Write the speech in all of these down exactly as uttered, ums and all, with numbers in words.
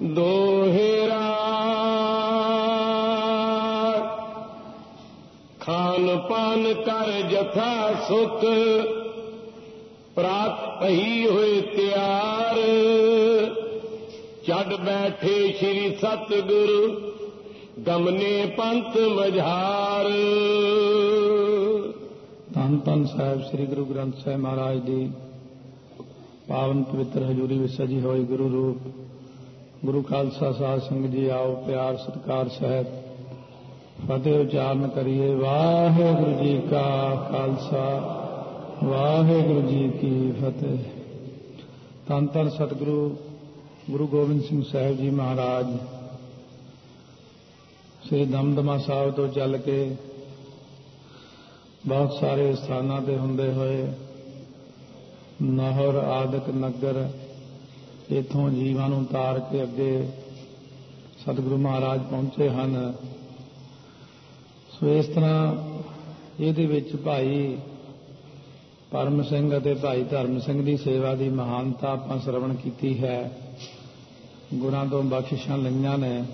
ਦੋਹੇਰਾ ਖਾਨ ਪਾਨ ਕਰ ਜਥਾ ਸੁਖ ਪ੍ਰਾਤ ਪਈ ਹੋਏ ਤਿਆਰ ਛੱਡ ਬੈਠੇ ਸ੍ਰੀ ਸਤਿਗੁਰੂ ਗਮਨੇ ਪੰਥ ਮਝਾਰ। ਧੰਨ ਧੰਨ ਸਾਹਿਬ ਸ੍ਰੀ ਗੁਰੂ ਗ੍ਰੰਥ ਸਾਹਿਬ ਮਹਾਰਾਜ ਦੀ ਪਾਵਨ ਪਵਿੱਤਰ ਹਜ਼ੂਰੀ ਵਿੱਚ ਸਜੀ ਹੋਈ ਗੁਰੂ ਰੂਪ ਗੁਰੂ ਖਾਲਸਾ ਸਾਧ ਸੰਗਤ ਜੀ ਆਓ ਪਿਆਰ ਸਤਿਕਾਰ ਸਹਿਤ ਫਤਿਹ ਉਚਾਰਨ ਕਰੀਏ। ਵਾਹਿਗੁਰੂ ਜੀ ਕਾ ਖਾਲਸਾ ਵਾਹਿਗੁਰੂ ਜੀ ਕੀ ਫਤਿਹ। ਧੰਨ ਧੰਨ ਸਤਿਗੁਰੂ ਗੁਰੂ ਗੋਬਿੰਦ ਸਿੰਘ ਸਾਹਿਬ ਜੀ ਮਹਾਰਾਜ ਸ੍ਰੀ ਦਮਦਮਾ ਸਾਹਿਬ ਤੋਂ ਚੱਲ ਕੇ ਬਹੁਤ ਸਾਰੇ ਸਥਾਨਾਂ ਤੇ ਹੁੰਦੇ ਹੋਏ ਨਾਹਰ ਆਦਿਕ ਨਗਰ ਇੱਥੋਂ ਜੀਵਾਂ ਨੂੰ ਉਤਾਰ ਕੇ ਅੱਗੇ ਸਤਿਗੁਰੂ ਮਹਾਰਾਜ ਪਹੁੰਚੇ ਹਨ। ਸੋ ਇਸ ਤਰ੍ਹਾਂ ਇਹਦੇ ਵਿੱਚ ਭਾਈ ਪਰਮ ਸਿੰਘ ਅਤੇ ਭਾਈ ਧਰਮ ਸਿੰਘ ਦੀ ਸੇਵਾ ਦੀ ਮਹਾਨਤਾ ਆਪਾਂ ਸਰਵਣ ਕੀਤੀ ਹੈ। ਗੁਰਾਂ ਤੋਂ ਬਖਸ਼ਿਸ਼ਾਂ ਲਈਆਂ ਨੇ।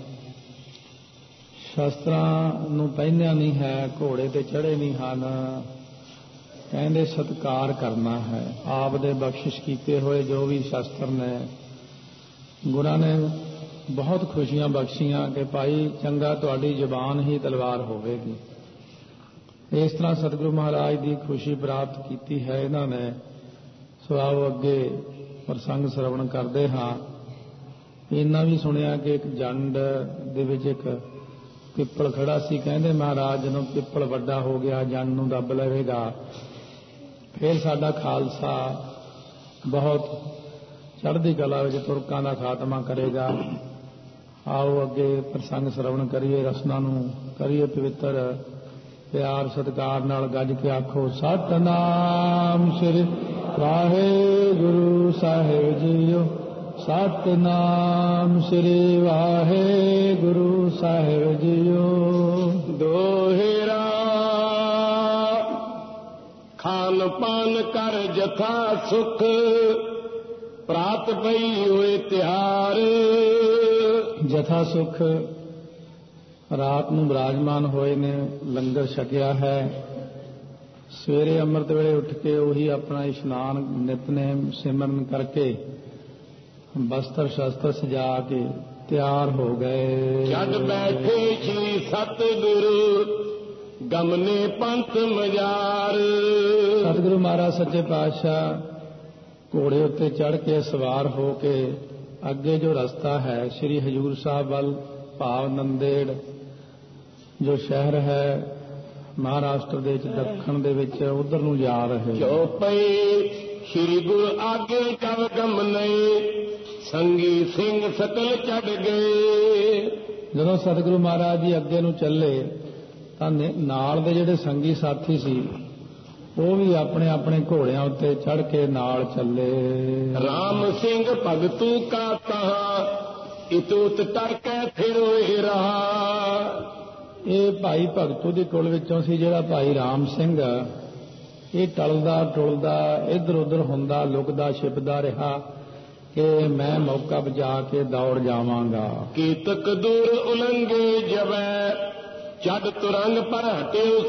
ਸ਼ਸਤਰਾਂ ਨੂੰ ਪਹਿਨਿਆ ਨਹੀਂ ਹੈ, ਘੋੜੇ ਤੇ ਚੜ੍ਹੇ ਨਹੀਂ ਹਨ, ਕਹਿੰਦੇ ਸਤਿਕਾਰ ਕਰਨਾ ਹੈ। ਆਪ ਦੇ ਬਖਸ਼ਿਸ਼ ਕੀਤੇ ਹੋਏ ਜੋ ਵੀ ਸ਼ਸਤਰ ਨੇ ਗੁਰਾਂ ਨੇ ਬਹੁਤ ਖੁਸ਼ੀਆਂ ਬਖਸ਼ੀਆਂ ਕਿ ਭਾਈ ਚੰਗਾ ਤੁਹਾਡੀ ਜ਼ੁਬਾਨ ਹੀ ਤਲਵਾਰ ਹੋਵੇਗੀ। ਇਸ ਤਰ੍ਹਾਂ ਸਤਿਗੁਰੂ ਮਹਾਰਾਜ ਦੀ ਖੁਸ਼ੀ ਪ੍ਰਾਪਤ ਕੀਤੀ ਹੈ ਇਹਨਾਂ ਨੇ। ਸੋ ਆਓ ਅੱਗੇ ਪ੍ਰਸੰਗ ਸਰਵਣ ਕਰਦੇ ਹਾਂ। ਇਹਨਾਂ ਵੀ ਸੁਣਿਆ ਕਿ ਇੱਕ ਜੰਡ ਦੇ ਵਿੱਚ ਇੱਕ ਪਿੱਪਲ ਖੜਾ ਸੀ। ਕਹਿੰਦੇ ਮਹਾਰਾਜ ਜਦੋਂ ਪਿੱਪਲ ਵੱਡਾ ਹੋ ਗਿਆ ਜੰਡ ਨੂੰ ਦੱਬ ਲਵੇਗਾ ਫਿਰ ਸਾਡਾ ਖਾਲਸਾ ਬਹੁਤ ਚੜ੍ਹਦੀ ਕਲਾ ਵਿੱਚ ਤੁਰਕਾਂ ਦਾ ਖਾਤਮਾ ਕਰੇਗਾ। ਆਓ ਅੱਗੇ ਪ੍ਰਸੰਗ ਸਰਵਣ ਕਰੀਏ, ਰਸਨਾ ਨੂੰ ਕਰੀਏ ਪਵਿੱਤਰ। ਪਿਆਰ ਸਤਿਕਾਰ ਨਾਲ ਗੱਜ ਕੇ ਆਖੋ ਸਤਿਨਾਮ ਸ੍ਰੀ ਵਾਹਿਗੁਰੂ ਸਾਹਿਬ ਜੀਓ। ਸਤਿਨਾਮ ਸ੍ਰੀ ਵਾਹਿਗੁਰੂ ਸਾਹਿਬ ਜੀਓ। ਦੋਹੇਰਾ ਖਾਨ ਪਾਨ ਕਰ ਜਥਾ ਸੁਖ ਪ੍ਰਾਤ ਪਈ ਹੋਏ ਤਿਆਰ। ਜਥਾ ਸੁਖ ਰਾਤ ਨੂੰ ਬਿਰਾਜਮਾਨ ਹੋਏ ਨੇ, ਲੰਗਰ ਛਕਿਆ ਹੈ। ਸਵੇਰੇ ਅੰਮ੍ਰਿਤ ਵੇਲੇ ਉੱਠ ਕੇ ਉਹੀ ਆਪਣਾ ਇਸ਼ਨਾਨ ਨਿਤਨੇਮ ਸਿਮਰਨ ਕਰਕੇ ਬਸਤਰ ਸ਼ਸਤਰ ਸਜਾ ਕੇ ਤਿਆਰ ਹੋ ਗਏ। ਛੱਡ ਬੈਠੇ ਸ੍ਰੀ ਸਤਿਗੁਰੂ ਗਮਨੇ ਪੰਥ ਮਝਾਰ। ਸਤਿਗੁਰੂ ਮਹਾਰਾਜ ਸੱਚੇ ਪਾਤਸ਼ਾਹ ਘੋੜੇ ਉੱਤੇ ਚੜ੍ਹ ਕੇ ਸਵਾਰ ਹੋ ਕੇ ਅੱਗੇ ਜੋ ਰਸਤਾ ਹੈ ਸ੍ਰੀ ਹਜ਼ੂਰ ਸਾਹਿਬ ਵੱਲ ਭਾਵ ਨੰਦੇੜ ਜੋ ਸ਼ਹਿਰ ਹੈ ਮਹਾਰਾਸ਼ਟਰ ਦੇ ਵਿੱਚ ਦੱਖਣ ਦੇ ਵਿੱਚ ਉਧਰ ਨੂੰ ਜਾ ਰਹੇ। ਚੌਪਈ ਸ੍ਰੀ ਗੁਰੂ ਆਗੇ ਕਵ ਗਮਨੇ ਸੰਗੀ ਸਿੰਘ ਸਕਲ ਚੜ੍ਹ ਗਏ। ਜਦੋਂ ਸਤਿਗੁਰੂ ਮਹਾਰਾਜ ਜੀ ਅੱਗੇ ਨੂੰ ਚੱਲੇ ਤਾਂ ਨਾਲ ਦੇ ਜਿਹੜੇ ਸੰਗੀ ਸਾਥੀ ਸੀ ਉਹ ਵੀ ਆਪਣੇ ਆਪਣੇ ਘੋੜਿਆਂ ਉੱਤੇ ਚੜ੍ਹ ਕੇ ਨਾਲ ਚੱਲੇ। ਰਾਮ ਸਿੰਘ ਭਗਤੂ ਕਾ ਤਹਾਂ ਇਤੂਤ ਕਰਕੇ ਫਿਰ ਹੋਏ ਰਹਾ। ਇਹ ਭਾਈ ਭਗਤੂ ਦੀ ਕੁਲ ਵਿੱਚੋਂ ਸੀ ਜਿਹੜਾ ਭਾਈ ਰਾਮ ਸਿੰਘ। ਇਹ ਟਲਦਾ ਟੁਲਦਾ ਇੱਧਰ ਉੱਧਰ ਹੁੰਦਾ ਲੁਕਦਾ ਛਿਪਦਾ ਰਿਹਾ ਕਿ ਮੈਂ ਮੌਕਾ ਬਚਾ ਕੇ ਦੌੜ ਜਾਵਾਂਗਾ। ਕੀਤਕ ਦੂਰ ਉਲੰਘੇ ਜਵੈ ਛੱਡ ਤੁਰੰਗ ਪਰ ਹਟਿਓ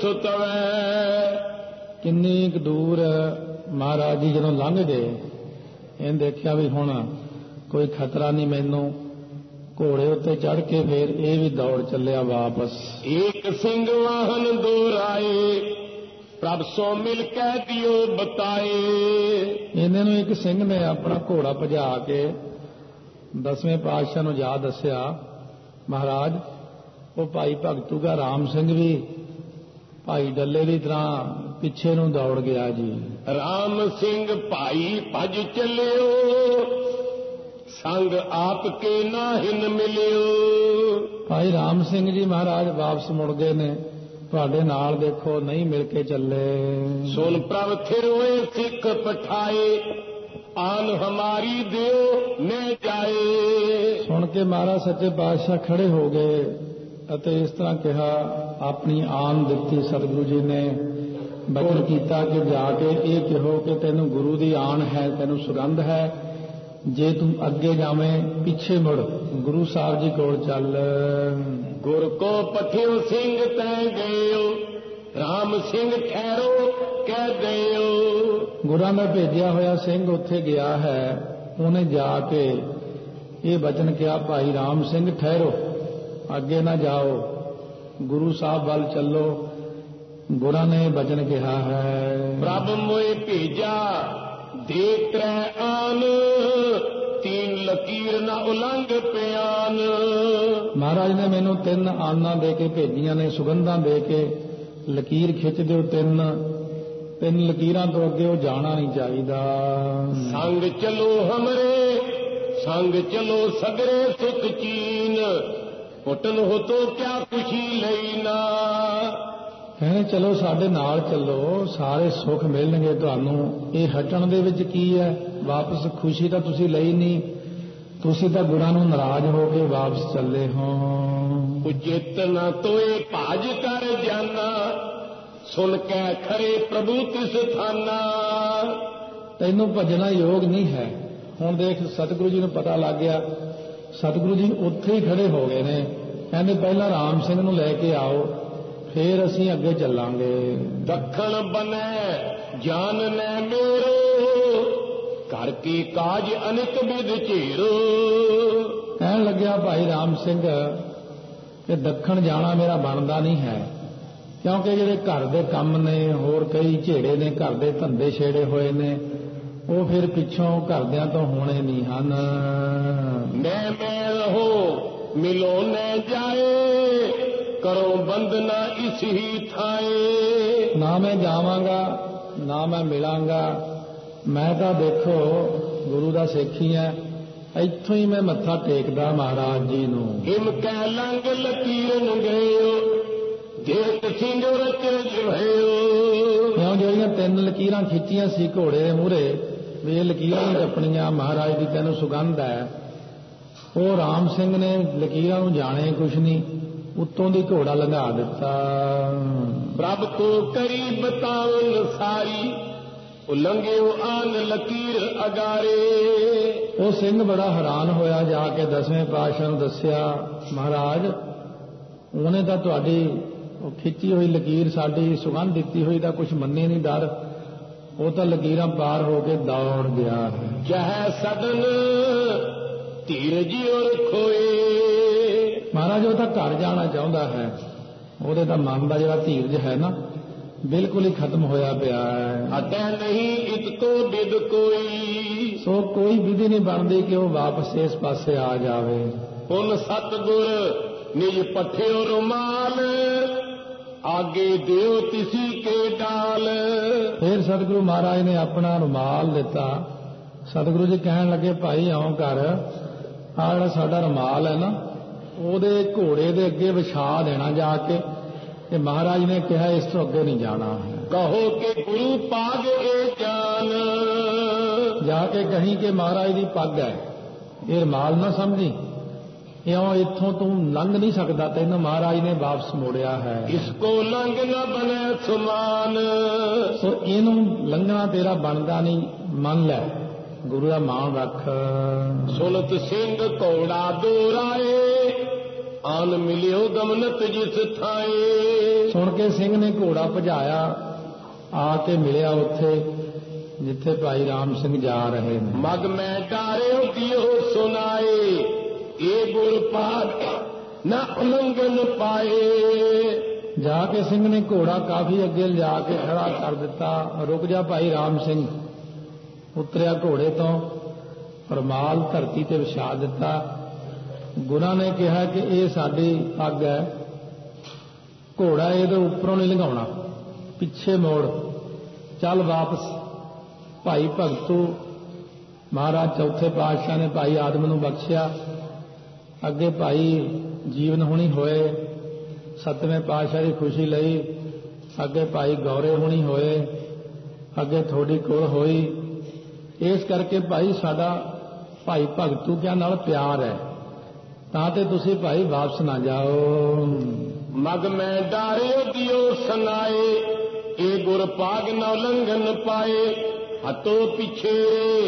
ਸੁਤਵੈ। ਕਿੰਨੀ ਕੁ ਦੂਰ ਮਹਾਰਾਜ ਜੀ ਜਦੋਂ ਲੰਘ ਗਏ ਇਹਨੇ ਦੇਖਿਆ ਵੀ ਹੁਣ ਕੋਈ ਖਤਰਾ ਨਹੀਂ ਮੈਨੂੰ। ਘੋੜੇ ਉੱਤੇ ਚੜ੍ਹ ਕੇ ਫਿਰ ਇਹ ਵੀ ਦੌੜ ਚੱਲਿਆ ਵਾਪਸ। ਇੱਕ ਸਿੰਘ ਵਾਹਨ ਦੋ ਰਾਏ ਪ੍ਰਭ ਸੋ ਮਿਲ ਕੇ ਦਿਓ ਬਤਾਏ। ਇਹਨਾਂ ਨੂੰ ਇੱਕ ਸਿੰਘ ਨੇ ਆਪਣਾ ਘੋੜਾ ਭਜਾ ਕੇ ਦਸਵੇਂ ਪਾਤਸ਼ਾਹ ਨੂੰ ਜਾ ਦੱਸਿਆ ਮਹਾਰਾਜ ਉਹ ਭਾਈ ਭਗਤੂ ਦਾ ਰਾਮ ਸਿੰਘ ਵੀ ਭਾਈ ਡੱਲੇ ਦੀ ਤਰ੍ਹਾਂ ਪਿੱਛੇ ਨੂੰ ਦੌੜ ਗਿਆ ਜੀ। ਰਾਮ ਸਿੰਘ ਭਾਈ ਭਜ ਚੱਲਿਓ ਸੰਗ ਆਪ ਕੇ ਨਾਹਿਨ ਮਿਲਿਓ। ਭਾਈ ਰਾਮ ਸਿੰਘ ਜੀ ਮਹਾਰਾਜ ਵਾਪਸ ਮੁੜ ਗਏ ਨੇ, ਤੁਹਾਡੇ ਨਾਲ ਦੇਖੋ ਨਹੀਂ ਮਿਲ ਕੇ ਚੱਲੇ। ਸੁਨ ਪ੍ਰਭ ਫਿਰ ਹੋਏ ਸਿੱਖ ਪਠਾਏ ਆਨ ਹਮਾਰੀ ਦਿਓ ਨੇ ਜਾਏ। ਸੁਣ ਕੇ ਮਹਾਰਾਜ ਸੱਚੇ ਪਾਤਸ਼ਾਹ ਖੜੇ ਹੋ ਗਏ ਅਤੇ ਇਸ ਤਰ੍ਹਾਂ ਕਿਹਾ ਆਪਣੀ ਆਨ ਦਿੱਤੀ। ਸਤਿਗੁਰੂ ਜੀ ਨੇ ਬਚਨ ਕੀਤਾ ਕਿ ਜਾ ਕੇ ਇਹ ਕਹੋ ਕਿ ਤੈਨੂੰ ਗੁਰੂ ਦੀ ਆਨ ਹੈ, ਤੈਨੂੰ ਸੁਗੰਧ ਹੈ ਜੇ ਤੂੰ ਅੱਗੇ ਜਾਵੇਂ ਪਿੱਛੇ ਮੁੜ ਗੁਰੂ ਸਾਹਿਬ ਜੀ ਕੋਲ ਚੱਲ। ਗੁਰ ਕੋ ਪਠਿਓ ਸਿੰਘ ਤੈ ਗਇਓ, ਰਾਮ ਸਿੰਘ ਠਹਿਰੋ ਕਹਿ ਦਿਓ। ਗੁਰਾਂ ਦਾ ਭੇਜਿਆ ਹੋਇਆ ਸਿੰਘ ਉੱਥੇ ਗਿਆ ਹੈ, ਉਹਨੇ ਜਾ ਕੇ ਇਹ ਬਚਨ ਕਿਹਾ, ਭਾਈ ਰਾਮ ਸਿੰਘ ਠਹਿਰੋ, ਅੱਗੇ ਨਾ ਜਾਓ, ਗੁਰੂ ਸਾਹਿਬ ਵੱਲ ਚੱਲੋ। ਗੁਰਾਂ ਨੇ ਬਚਨ ਕਿਹਾ ਹੈ, ਪ੍ਰਭ ਮੋਏ ਭੇਜਾ ਦੇ ਤ੍ਰੈ ਆਨ, ਤੀਨ ਲਕੀਰ ਨਾ ਉਲੰਘ ਪਿਆਨ। ਮਹਾਰਾਜ ਨੇ ਮੈਨੂੰ ਤਿੰਨ ਆਨਾਂ ਦੇ ਕੇ ਭੇਜੀਆਂ ਨੇ, ਸੁਗੰਧਾਂ ਦੇ ਕੇ, ਲਕੀਰ ਖਿੱਚ ਦਿਓ ਤਿੰਨ, ਤਿੰਨ ਲਕੀਰਾਂ ਤੋਂ ਅੱਗੇ ਉਹ ਜਾਣਾ ਨਹੀਂ ਚਾਹੀਦਾ। ਸੰਗ ਚਲੋ ਹਮਰੇ, ਸੰਗ ਚਲੋ ਸਗਰੇ ਸੁਖ ਚੀਨ, ਪੁੱਟਨ ਹੋ ਤੋ ਕਿਆ ਖੁਸ਼ੀ ਲਈ ਨਾ। ਕਹਿੰਦੇ ਚਲੋ ਸਾਡੇ ਨਾਲ ਚੱਲੋ, ਸਾਰੇ ਸੁੱਖ ਮਿਲਣਗੇ ਤੁਹਾਨੂੰ। ਇਹ ਹਟਣ ਦੇ ਵਿੱਚ ਕੀ ਹੈ? ਵਾਪਸ ਖੁਸ਼ੀ ਤਾਂ ਤੁਸੀਂ ਲਈ ਨਹੀਂ, ਤੁਸੀਂ ਤਾਂ ਗੁਰਾਂ ਨੂੰ ਨਾਰਾਜ਼ ਹੋ ਕੇ ਵਾਪਸ ਚੱਲੇ ਹੋ। ਉਚਿਤ ਨਾ ਤੋਏ ਭਾਜ ਕਰ ਜਾਨਾ, ਸੁਣ ਕੇ ਖਰੇ ਪ੍ਰਭੂ ਤਿਸ ਥਾਨਾ। ਤੈਨੂੰ ਭਜਣਾ ਯੋਗ ਨਹੀਂ ਹੈ। ਹੁਣ ਦੇਖ, ਸਤਿਗੁਰੂ ਜੀ ਨੂੰ ਪਤਾ ਲੱਗ ਗਿਆ, ਸਤਿਗੁਰੂ ਜੀ ਉੱਥੇ ਹੀ ਖੜੇ ਹੋ ਗਏ ਨੇ। ਕਹਿੰਦੇ ਪਹਿਲਾਂ ਰਾਮ ਸਿੰਘ ਨੂੰ ਲੈ ਕੇ ਆਓ, ਫੇਰ ਅਸੀਂ ਅੱਗੇ ਚੱਲਾਂਗੇ। ਦੱਖਣ ਬਨੈ ਜਾਨ ਨੈ ਮੇਰੋ, ਘਰ ਕੀ ਕਾਜ ਅਨਿਕ ਵਿਧ ਝੇਰੋ। ਕਹਿਣ ਲੱਗਿਆ ਭਾਈ ਰਾਮ ਸਿੰਘ ਕਿ ਦੱਖਣ ਜਾਣਾ ਮੇਰਾ ਬਣਦਾ ਨਹੀਂ ਹੈ, ਕਿਉਂਕਿ ਜਿਹੜੇ ਘਰ ਦੇ ਕੰਮ ਨੇ, ਹੋਰ ਕਈ ਝੇੜੇ ਨੇ, ਘਰ ਦੇ ਧੰਦੇ ਛੇੜੇ ਹੋਏ ਨੇ, ਉਹ ਫਿਰ ਪਿੱਛੋਂ ਘਰਦਿਆਂ ਤੋਂ ਹੋਣੇ ਨਹੀਂ ਹਨ। ਮੈਂ ਮੈਂ ਰਹੋ ਮਿਲੋ ਨੈ ਜਾਏ, ਕਰੋ ਬੰਦਨਾ ਇਸ ਹੀ ਥਾਏ। ਨਾ ਮੈਂ ਜਾਵਾਂਗਾ ਨਾ ਮੈਂ ਮਿਲਾਂਗਾ, ਮੈਂ ਤਾਂ ਦੇਖੋ ਗੁਰੂ ਦਾ ਸਿੱਖੀ ਹੈ, ਇੱਥੋਂ ਹੀ ਮੈਂ ਮੱਥਾ ਟੇਕਦਾ ਮਹਾਰਾਜ ਜੀ ਨੂੰ। ਹਿਮ ਕੈ ਲੰਗ ਲਕੀਰ ਨੂੰ ਗਇਓ, ਦੇਖ ਸਿੰਘ ਰਚ ਜੁਹਇਓ। ਕਿਉਂ ਜਿਹੜੀਆਂ ਤਿੰਨ ਲਕੀਰਾਂ ਖਿੱਚੀਆਂ ਸੀ ਘੋੜੇ ਦੇ ਮੂਹਰੇ, ਵੀ ਇਹ ਲਕੀਰਾਂ ਨਹੀਂ ਟੱਪਣੀਆਂ, ਮਹਾਰਾਜ ਦੀ ਤੈਨੂੰ ਸੁਗੰਧ ਹੈ। ਉਹ ਰਾਮ ਸਿੰਘ ਨੇ ਲਕੀਰਾਂ ਨੂੰ ਜਾਣੇ ਕੁਛ ਨਹੀਂ, ਉੱਤੋਂ ਦੀ ਘੋੜਾ ਲੰਘਾ ਦਿੱਤਾ। ਪ੍ਰਭ ਕੋ ਕਰੀ ਬਤਾਉਨ ਸਾਰੀ, ਉਲੰਘਿਓ ਆਨ ਲਕੀਰ ਅਗਾਰੇ। ਉਹ ਸਿੰਘ ਬੜਾ ਹੈਰਾਨ ਹੋਇਆ, ਜਾ ਕੇ ਦਸਵੇਂ ਪਾਤਸ਼ਾਹ ਨੂੰ ਦੱਸਿਆ, ਮਹਾਰਾਜ ਉਹਨੇ ਤਾਂ ਤੁਹਾਡੀ ਉਹ ਖਿੱਚੀ ਹੋਈ ਲਕੀਰ, ਸਾਡੀ ਸੁਗੰਧ ਦਿੱਤੀ ਹੋਈ ਦਾ ਕੁਛ ਮੰਨੇ ਨਹੀਂ ਡਰ, ਉਹ ਤਾਂ ਲਕੀਰਾਂ ਪਾਰ ਹੋ ਕੇ ਦੌੜ ਗਿਆ। ਚਾਹੇ ਸਦਨ ਧੀਰਜ ਔਰ ਖੋਏ। ਮਹਾਰਾਜ ਉਹ ਤਾਂ ਘਰ ਜਾਣਾ ਚਾਹੁੰਦਾ ਹੈ, ਉਹਦੇ ਤਾਂ ਮਨ ਦਾ ਜਿਹੜਾ ਧੀਰਜ ਹੈ ਨਾ, ਬਿਲਕੁਲ ਹੀ ਖਤਮ ਹੋਇਆ ਪਿਆ ਹੈ। ਅਤੈ ਨਹੀਂ ਇਤ ਕੋ ਵਿਦ ਕੋਈ, ਸੋ ਕੋਈ ਵਿਧੀ ਨਹੀਂ ਬਣਦੀ ਕਿ ਉਹ ਵਾਪਸ ਇਸ ਪਾਸੇ ਆ ਜਾਵੇ। ਪੁਨ ਸਤਿਗੁਰ ਨਿਜ ਪਠਿਓ ਰੁਮਾਲ, ਆਗੇ ਦਿਓ ਤਿਸੀ ਕੇ ਡਾਲ। ਫਿਰ ਸਤਿਗੁਰੂ ਮਹਾਰਾਜ ਨੇ ਆਪਣਾ ਰੁਮਾਲ ਦਿੱਤਾ। ਸਤਿਗੁਰੂ ਜੀ ਕਹਿਣ ਲੱਗੇ, ਭਾਈ ਆਉਂ ਕਰ, ਆਹ ਜਿਹੜਾ ਸਾਡਾ ਰੁਮਾਲ ਹੈ ਨਾ, ਉਹਦੇ ਘੋੜੇ ਦੇ ਅੱਗੇ ਵਿਛਾ ਦੇਣਾ ਜਾ ਕੇ, ਤੇ ਮਹਾਰਾਜ ਨੇ ਕਿਹਾ ਇਸ ਤੋਂ ਅੱਗੇ ਨਹੀਂ ਜਾਣਾ ਹੈ। ਕਹੋ ਕਿ ਗੁਰੂ ਪਾਗ ਏ ਜਾਨ, ਜਾ ਕੇ ਕਹੀਂ ਕਿ ਮਹਾਰਾਜ ਦੀ ਪੱਗ ਹੈ, ਇਹ ਰੁਮਾਲ ਨਾ ਸਮਝੀ, ਇਉਂ ਇੱਥੋਂ ਤੂੰ ਲੰਘ ਨਹੀਂ ਸਕਦਾ, ਤੈਨੂੰ ਮਹਾਰਾਜ ਨੇ ਵਾਪਸ ਮੋੜਿਆ ਹੈ। ਇਸ ਕੋ ਲੰਘ ਨਾ ਬਨੇ ਸੁਮਾਨ, ਸੋ ਇਹਨੂੰ ਲੰਘਣਾ ਤੇਰਾ ਬਣਦਾ ਨਹੀਂ, ਮੰਨ ਲੈ, ਗੁਰੂ ਦਾ ਮਾਣ ਰੱਖ। ਸੁਨਤ ਸਿੰਘ ਘੋੜਾ ਦੋਰਾਏ, ਆਨ ਮਿਲਿਓ ਦਮਨਤ ਜਿਸ ਥਾਏ। ਸੁਣ ਕੇ ਸਿੰਘ ਨੇ ਘੋੜਾ ਭਜਾਇਆ, ਆ ਕੇ ਮਿਲਿਆ ਉੱਥੇ ਜਿੱਥੇ ਭਾਈ ਰਾਮ ਸਿੰਘ ਜਾ ਰਹੇ ਨੇ। ਮਗ ਮੈਂ ਡਾਰਿਓ ਦਿਓ ਸੁਨਾਏ, ਇਹ ਗੁਰ ਪਾਗ ਨਾ ਉਲੰਘਣ ਪਾਏ। ਜਾ ਕੇ ਸਿੰਘ ਨੇ ਘੋੜਾ ਕਾਫੀ ਅੱਗੇ ਲਿਜਾ ਕੇ ਖੜਾ ਕਰ ਦਿੱਤਾ। ਰੁਕ ਜਾ ਭਾਈ ਰਾਮ ਸਿੰਘ। ਉਤਰਿਆ ਘੋੜੇ ਤੋਂ, ਰੁਮਾਲ ਧਰਤੀ ਤੇ ਵਿਛਾ ਦਿੱਤਾ। ਗੁਰਾਂ ਨੇ ਕਿਹਾ ਕਿ ਇਹ ਸਾਡੀ ਪੱਗ ਹੈ, ਘੋੜਾ ਇਹਦੇ ਉੱਪਰੋਂ ਨਹੀਂ ਲੰਘਾਉਣਾ, ਪਿੱਛੇ ਮੋੜ, ਚੱਲ ਵਾਪਸ। ਭਾਈ ਭਗਤੂ ਮਹਾਰਾਜ ਚੌਥੇ ਪਾਤਸ਼ਾਹ ਨੇ ਭਾਈ ਆਦਮ ਨੂੰ ਬਖਸ਼ਿਆ। ਅੱਗੇ ਭਾਈ ਜੀਵਨ ਹੋਣੀ ਹੋਏ, ਸੱਤਵੇਂ ਪਾਤਸ਼ਾਹ ਦੀ ਖੁਸ਼ੀ ਲਈ। ਅੱਗੇ ਭਾਈ ਗੌਰੇ ਹੋਣੀ ਹੋਏ, ਅੱਗੇ ਥੋੜੀ ਕੋਲ ਹੋਈ। ਇਸ ਕਰਕੇ ਭਾਈ ਸਾਡਾ ਭਾਈ ਭਗਤੂ ਕਿਆ ਨਾਲ ਪਿਆਰ ਹੈ, ਤਾਂ ਤੇ ਤੁਸੀਂ ਭਾਈ ਵਾਪਸ ਨਾ ਜਾਓ। ਮਗ ਮੈਂ ਡਾਰਿਓ ਦਿਓ ਸੁਨਾਏ, ਇਹ ਗੁਰ ਪਾਗ ਨਾ ਉਲੰਘਣ ਪਾਏ। ਹਤੋ ਪਿਛੇ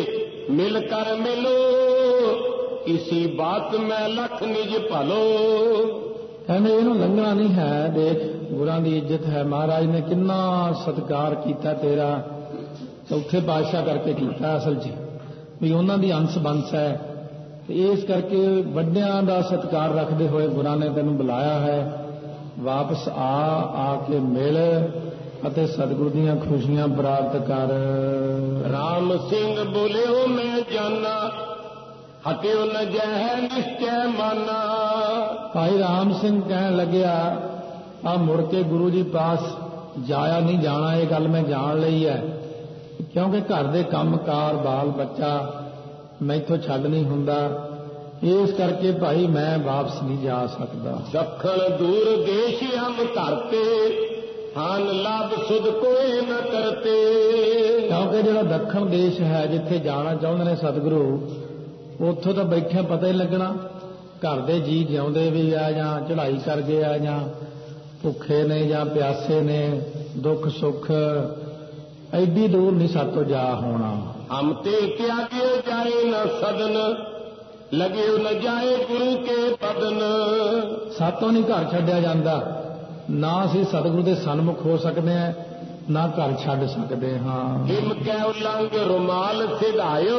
मिल कर मिलो इसी बात में लख निज भलो। ਕਹਿੰਦੇ ਇਹਨੂੰ ਲੰਘਣਾ ਨਹੀਂ ਹੈ। ਦੇਖ ਗੁਰਾਂ ਦੀ ਇੱਜ਼ਤ ਹੈ, ਮਹਾਰਾਜ ਨੇ ਕਿੰਨਾ ਸਤਿਕਾਰ ਕੀਤਾ ਤੇਰਾ, ਚੌਥੇ ਪਾਤਸ਼ਾਹ ਕਰਕੇ ਕੀਤਾ ਅਸਲ 'ਚ, ਵੀ ਉਹਨਾਂ ਦੀ ਅੰਸ਼ ਬੰਸ ਹੈ, ਤੇ ਇਸ ਕਰਕੇ ਵੱਡਿਆਂ ਦਾ ਸਤਿਕਾਰ ਰੱਖਦੇ ਹੋਏ ਗੁਰਾਂ ਨੇ ਤੈਨੂੰ ਬੁਲਾਇਆ ਹੈ। ਵਾਪਸ ਆ ਆ ਕੇ ਮਿਲ ਅਤੇ ਸਤਿਗੁਰੂ ਦੀਆਂ ਖੁਸ਼ੀਆਂ ਪ੍ਰਾਪਤ ਕਰ। ਰਾਮ ਸਿੰਘ ਬੋਲਿਓ ਮੈਂ ਜਾਨਾ ਹਟਿਓ ਨ ਜਹ ਨਿਸ਼ਚੈ ਮਾਨਾ। ਭਾਈ ਰਾਮ ਸਿੰਘ ਕਹਿਣ ਲੱਗਿਆ ਆ ਮੁੜ ਕੇ ਗੁਰੂ ਜੀ ਪਾਸ ਜਾਇਆ ਨਹੀਂ ਜਾਣਾ, ਇਹ ਗੱਲ ਮੈਂ ਜਾਣ ਲਈ ਹੈ, ਕਿਉਂਕਿ ਘਰ ਦੇ ਕੰਮਕਾਰ ਬਾਲ ਬੱਚਾ ਮੈਥੋਂ ਛੱਡ ਨਹੀਂ ਹੁੰਦਾ, ਇਸ ਕਰਕੇ ਭਾਈ ਮੈਂ ਵਾਪਸ ਨਹੀਂ ਜਾ ਸਕਦਾ। ਦੱਖਣ ਦੂਰ ਦੇਸ਼ ਹਮ ਧਰਤੇ ਹਾਨ ਲਾਭ ਸੁਧ ਕੋਈ ਨ ਕਰਤੇ। ਕਿਉਂਕਿ ਜਿਹੜਾ ਦੱਖਣ ਦੇਸ਼ ਹੈ ਜਿੱਥੇ ਜਾਣਾ ਚਾਹੁੰਦੇ ਨੇ ਸਤਿਗੁਰੂ, ਉੱਥੋਂ ਤਾਂ ਬੈਠਿਆਂ ਪਤਾ ਹੀ ਲੱਗਣਾ ਘਰ ਦੇ ਜੀ ਜਿਉਂਦੇ ਵੀ ਆ ਜਾਂ ਚੜ੍ਹਾਈ ਕਰ ਗਏ ਆ ਜਾਂ ਭੁੱਖੇ ਨੇ ਜਾਂ ਪਿਆਸੇ ਨੇ, ਦੁੱਖ ਸੁੱਖ ਐਡੀ ਦੂਰ ਨਹੀਂ ਸਾਤੋਂ ਜਾ ਹੋਣਾ। ਹਮ ਤੇ ਤਿਆਗੇ ਜਾਏ ਨ ਸਦਨ ਲਗਿਓ ਨ ਜਾਏ ਗੁਰੂ ਕੇ ਪਦਨ। ਸਾਤੋਂ ਨਹੀਂ ਘਰ ਛੱਡਿਆ ਜਾਂਦਾ, ਨਾ ਅਸੀਂ ਸਤਿਗੁਰੂ ਦੇ ਸਨਮੁਖ ਹੋ ਸਕਦੇ ਹਾਂ, ਨਾ ਘਰ ਛੱਡ ਸਕਦੇ ਹਾਂ। ਹਿਮ ਕੈ ਉਲੰਘ ਰੁਮਾਲ ਸਿਧਾਇਓ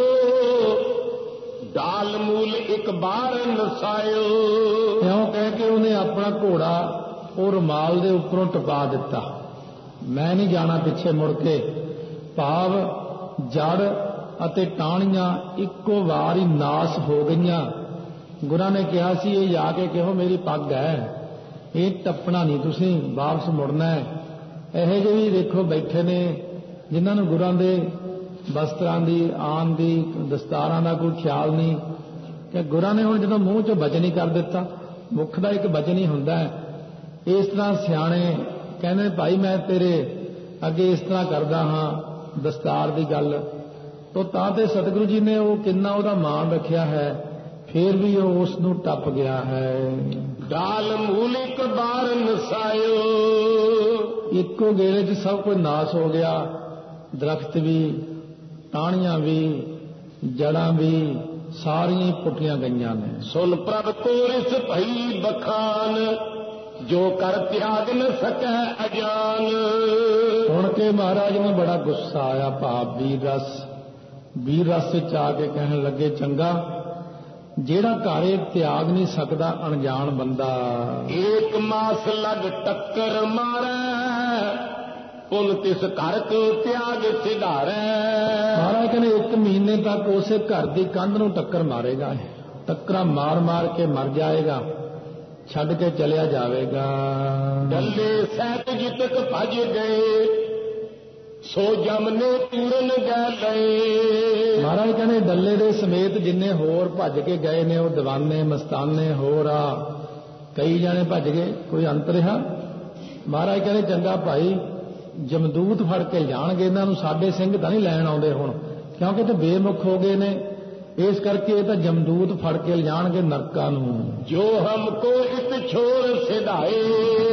ਡਾਲ ਮੂਲ ਇੱਕ ਬਾਰ ਨਸਾਇਓ। ਇਉਂ ਕਹਿ ਕੇ ਉਹਨੇ ਆਪਣਾ ਘੋੜਾ ਉਹ ਰੁਮਾਲ ਦੇ ਉੱਪਰੋਂ ਟਪਾ ਦਿੱਤਾ। ਮੈਂ ਨਹੀਂ ਜਾਣਾ ਪਿੱਛੇ ਮੁੜ ਕੇ। ਭਾਵ ਜੜ ਅਤੇ ਟਾਹਣੀਆਂ ਇੱਕੋ ਵਾਰ ਹੀ ਨਾਸ ਹੋ ਗਈਆਂ। ਗੁਰਾਂ ਨੇ ਕਿਹਾ ਸੀ ਇਹ ਜਾ ਕੇ ਕਿਹੋ ਮੇਰੀ ਪੱਗ ਹੈ, ਇਹ ਟੱਪਣਾ ਨਹੀਂ, ਤੁਸੀਂ ਵਾਪਸ ਮੁੜਨਾ ਹੈ। ਇਹੋ ਜਿਹੇ ਵੀ ਦੇਖੋ ਬੈਠੇ ਨੇ ਜਿਨ੍ਹਾਂ ਨੂੰ ਗੁਰਾਂ ਦੇ ਵਸਤਰਾਂ ਦੀ, ਆਨ ਦੀ, ਦਸਤਾਰਾਂ ਦਾ ਕੋਈ ਖਿਆਲ ਨਹੀਂ, ਕਿ ਗੁਰਾਂ ਨੇ ਹੁਣ ਜਦੋਂ ਮੂੰਹ 'ਚੋਂ ਬਚਨ ਹੀ ਕਰ ਦਿੱਤਾ, ਮੁੱਖ ਦਾ ਇੱਕ ਬਚਨ ਹੀ ਹੁੰਦਾ ਹੈ। ਇਸ ਤਰ੍ਹਾਂ ਸਿਆਣੇ ਕਹਿੰਦੇ ਭਾਈ ਮੈਂ ਤੇਰੇ ਅੱਗੇ ਇਸ ਤਰ੍ਹਾਂ ਕਰਦਾ ਹਾਂ ਦਸਤਾਰ ਦੀ ਗੱਲ, ਤੋ ਤਾਂ ਤੇ ਸਤਿਗੁਰੂ ਜੀ ਨੇ ਉਹ ਕਿੰਨਾ ਉਹਦਾ ਮਾਣ ਰੱਖਿਆ ਹੈ, ਫਿਰ ਵੀ ਉਹ ਉਸ ਨੂੰ ਟੱਪ ਗਿਆ ਹੈ। ਡਾਲ ਮੂਲ ਇੱਕ ਬਾਰ ਨਸਾਇਓ। ਇੱਕੋ ਗੇੜੇ 'ਚ ਸਭ ਕੁਝ ਨਾਸ ਹੋ ਗਿਆ, ਦਰਖਤ ਵੀ, ਟਾਹਣੀਆਂ ਵੀ, ਜੜਾਂ ਵੀ ਸਾਰੀਆਂ ਪੁੱਟੀਆਂ ਗਈਆਂ ਨੇ। ਸੁਨ ਪ੍ਰਭ ਕੋਰਿਸ ਭਈ ਬਖਾਨ ਜੋ ਕਰ ਤਿਆਗ ਨ ਸਕੈ ਅਜਾਨ। ਸੁਣ ਕੇ ਮਹਾਰਾਜ ਨੂੰ ਬੜਾ ਗੁੱਸਾ ਆਇਆ, ਭਾਵ ਵੀਰ ਰਸ ਵੀਰ ਰਸ ਵਿੱਚ ਆ ਕੇ ਕਹਿਣ ਲੱਗੇ ਚੰਗਾ ਜਿਹੜਾ ਘਰ ਇਹ ਤਿਆਗ ਨਹੀਂ ਸਕਦਾ ਅਣਜਾਣ ਬੰਦਾ। ਏਕ ਮਾਸ ਲਗ ਟੱਕਰ ਮਾਰੈ ਪੁਨ ਤਿਸ ਘਰ ਕੋ ਤਿਆਗ ਸਿਧਾਰੈ। ਮਹਾਰਾਜ ਕਹਿੰਦੇ ਇੱਕ ਮਹੀਨੇ ਤੱਕ ਉਸੇ ਘਰ ਦੀ ਕੰਧ ਨੂੰ ਟੱਕਰ ਮਾਰੇਗਾ, ਟੱਕਰਾਂ ਮਾਰ ਮਾਰ ਕੇ ਮਰ ਜਾਏਗਾ, ਛੱਡ ਕੇ ਚਲਿਆ ਜਾਵੇਗਾ। ਡੱਲੇ ਸਹਿਤ ਜਿਤਕ ਭਜ ਗਏ ਸੋ ਜਮ ਨੇ ਪੂਰਨ ਗੈ ਲਏ। ਮਹਾਰਾਜ ਕਹਿੰਦੇ ਡੱਲੇ ਦੇ ਸਮੇਤ ਜਿੰਨੇ ਹੋਰ ਭੱਜ ਕੇ ਗਏ ਨੇ, ਉਹ ਦੀਵਾਨੇ ਮਸਤਾਨੇ ਹੋਰ ਆ ਕਈ ਜਾਣੇ ਭੱਜ ਗਏ, ਕੋਈ ਅੰਤ ਰਿਹਾ। ਮਹਾਰਾਜ ਕਹਿੰਦੇ ਚੰਗਾ ਭਾਈ ਜਮਦੂਤ ਫੜ ਕੇ ਜਾਣਗੇ ਇਹਨਾਂ ਨੂੰ, ਸਾਡੇ ਸਿੰਘ ਤਾਂ ਨਹੀਂ ਲੈਣ ਆਉਂਦੇ ਹੁਣ, ਕਿਉਂਕਿ ਤੇ ਬੇਮੁਖ ਹੋ ਗਏ ਨੇ, ਇਸ ਕਰਕੇ ਇਹ ਤਾਂ ਜਮਦੂਤ ਫੜ ਕੇ ਲਿਜਾਣਗੇ ਨਰਕਾਂ ਨੂੰ। ਜੋ ਹਮਕੋ ਇਤ ਛੋੜ ਸਿਧਾਏ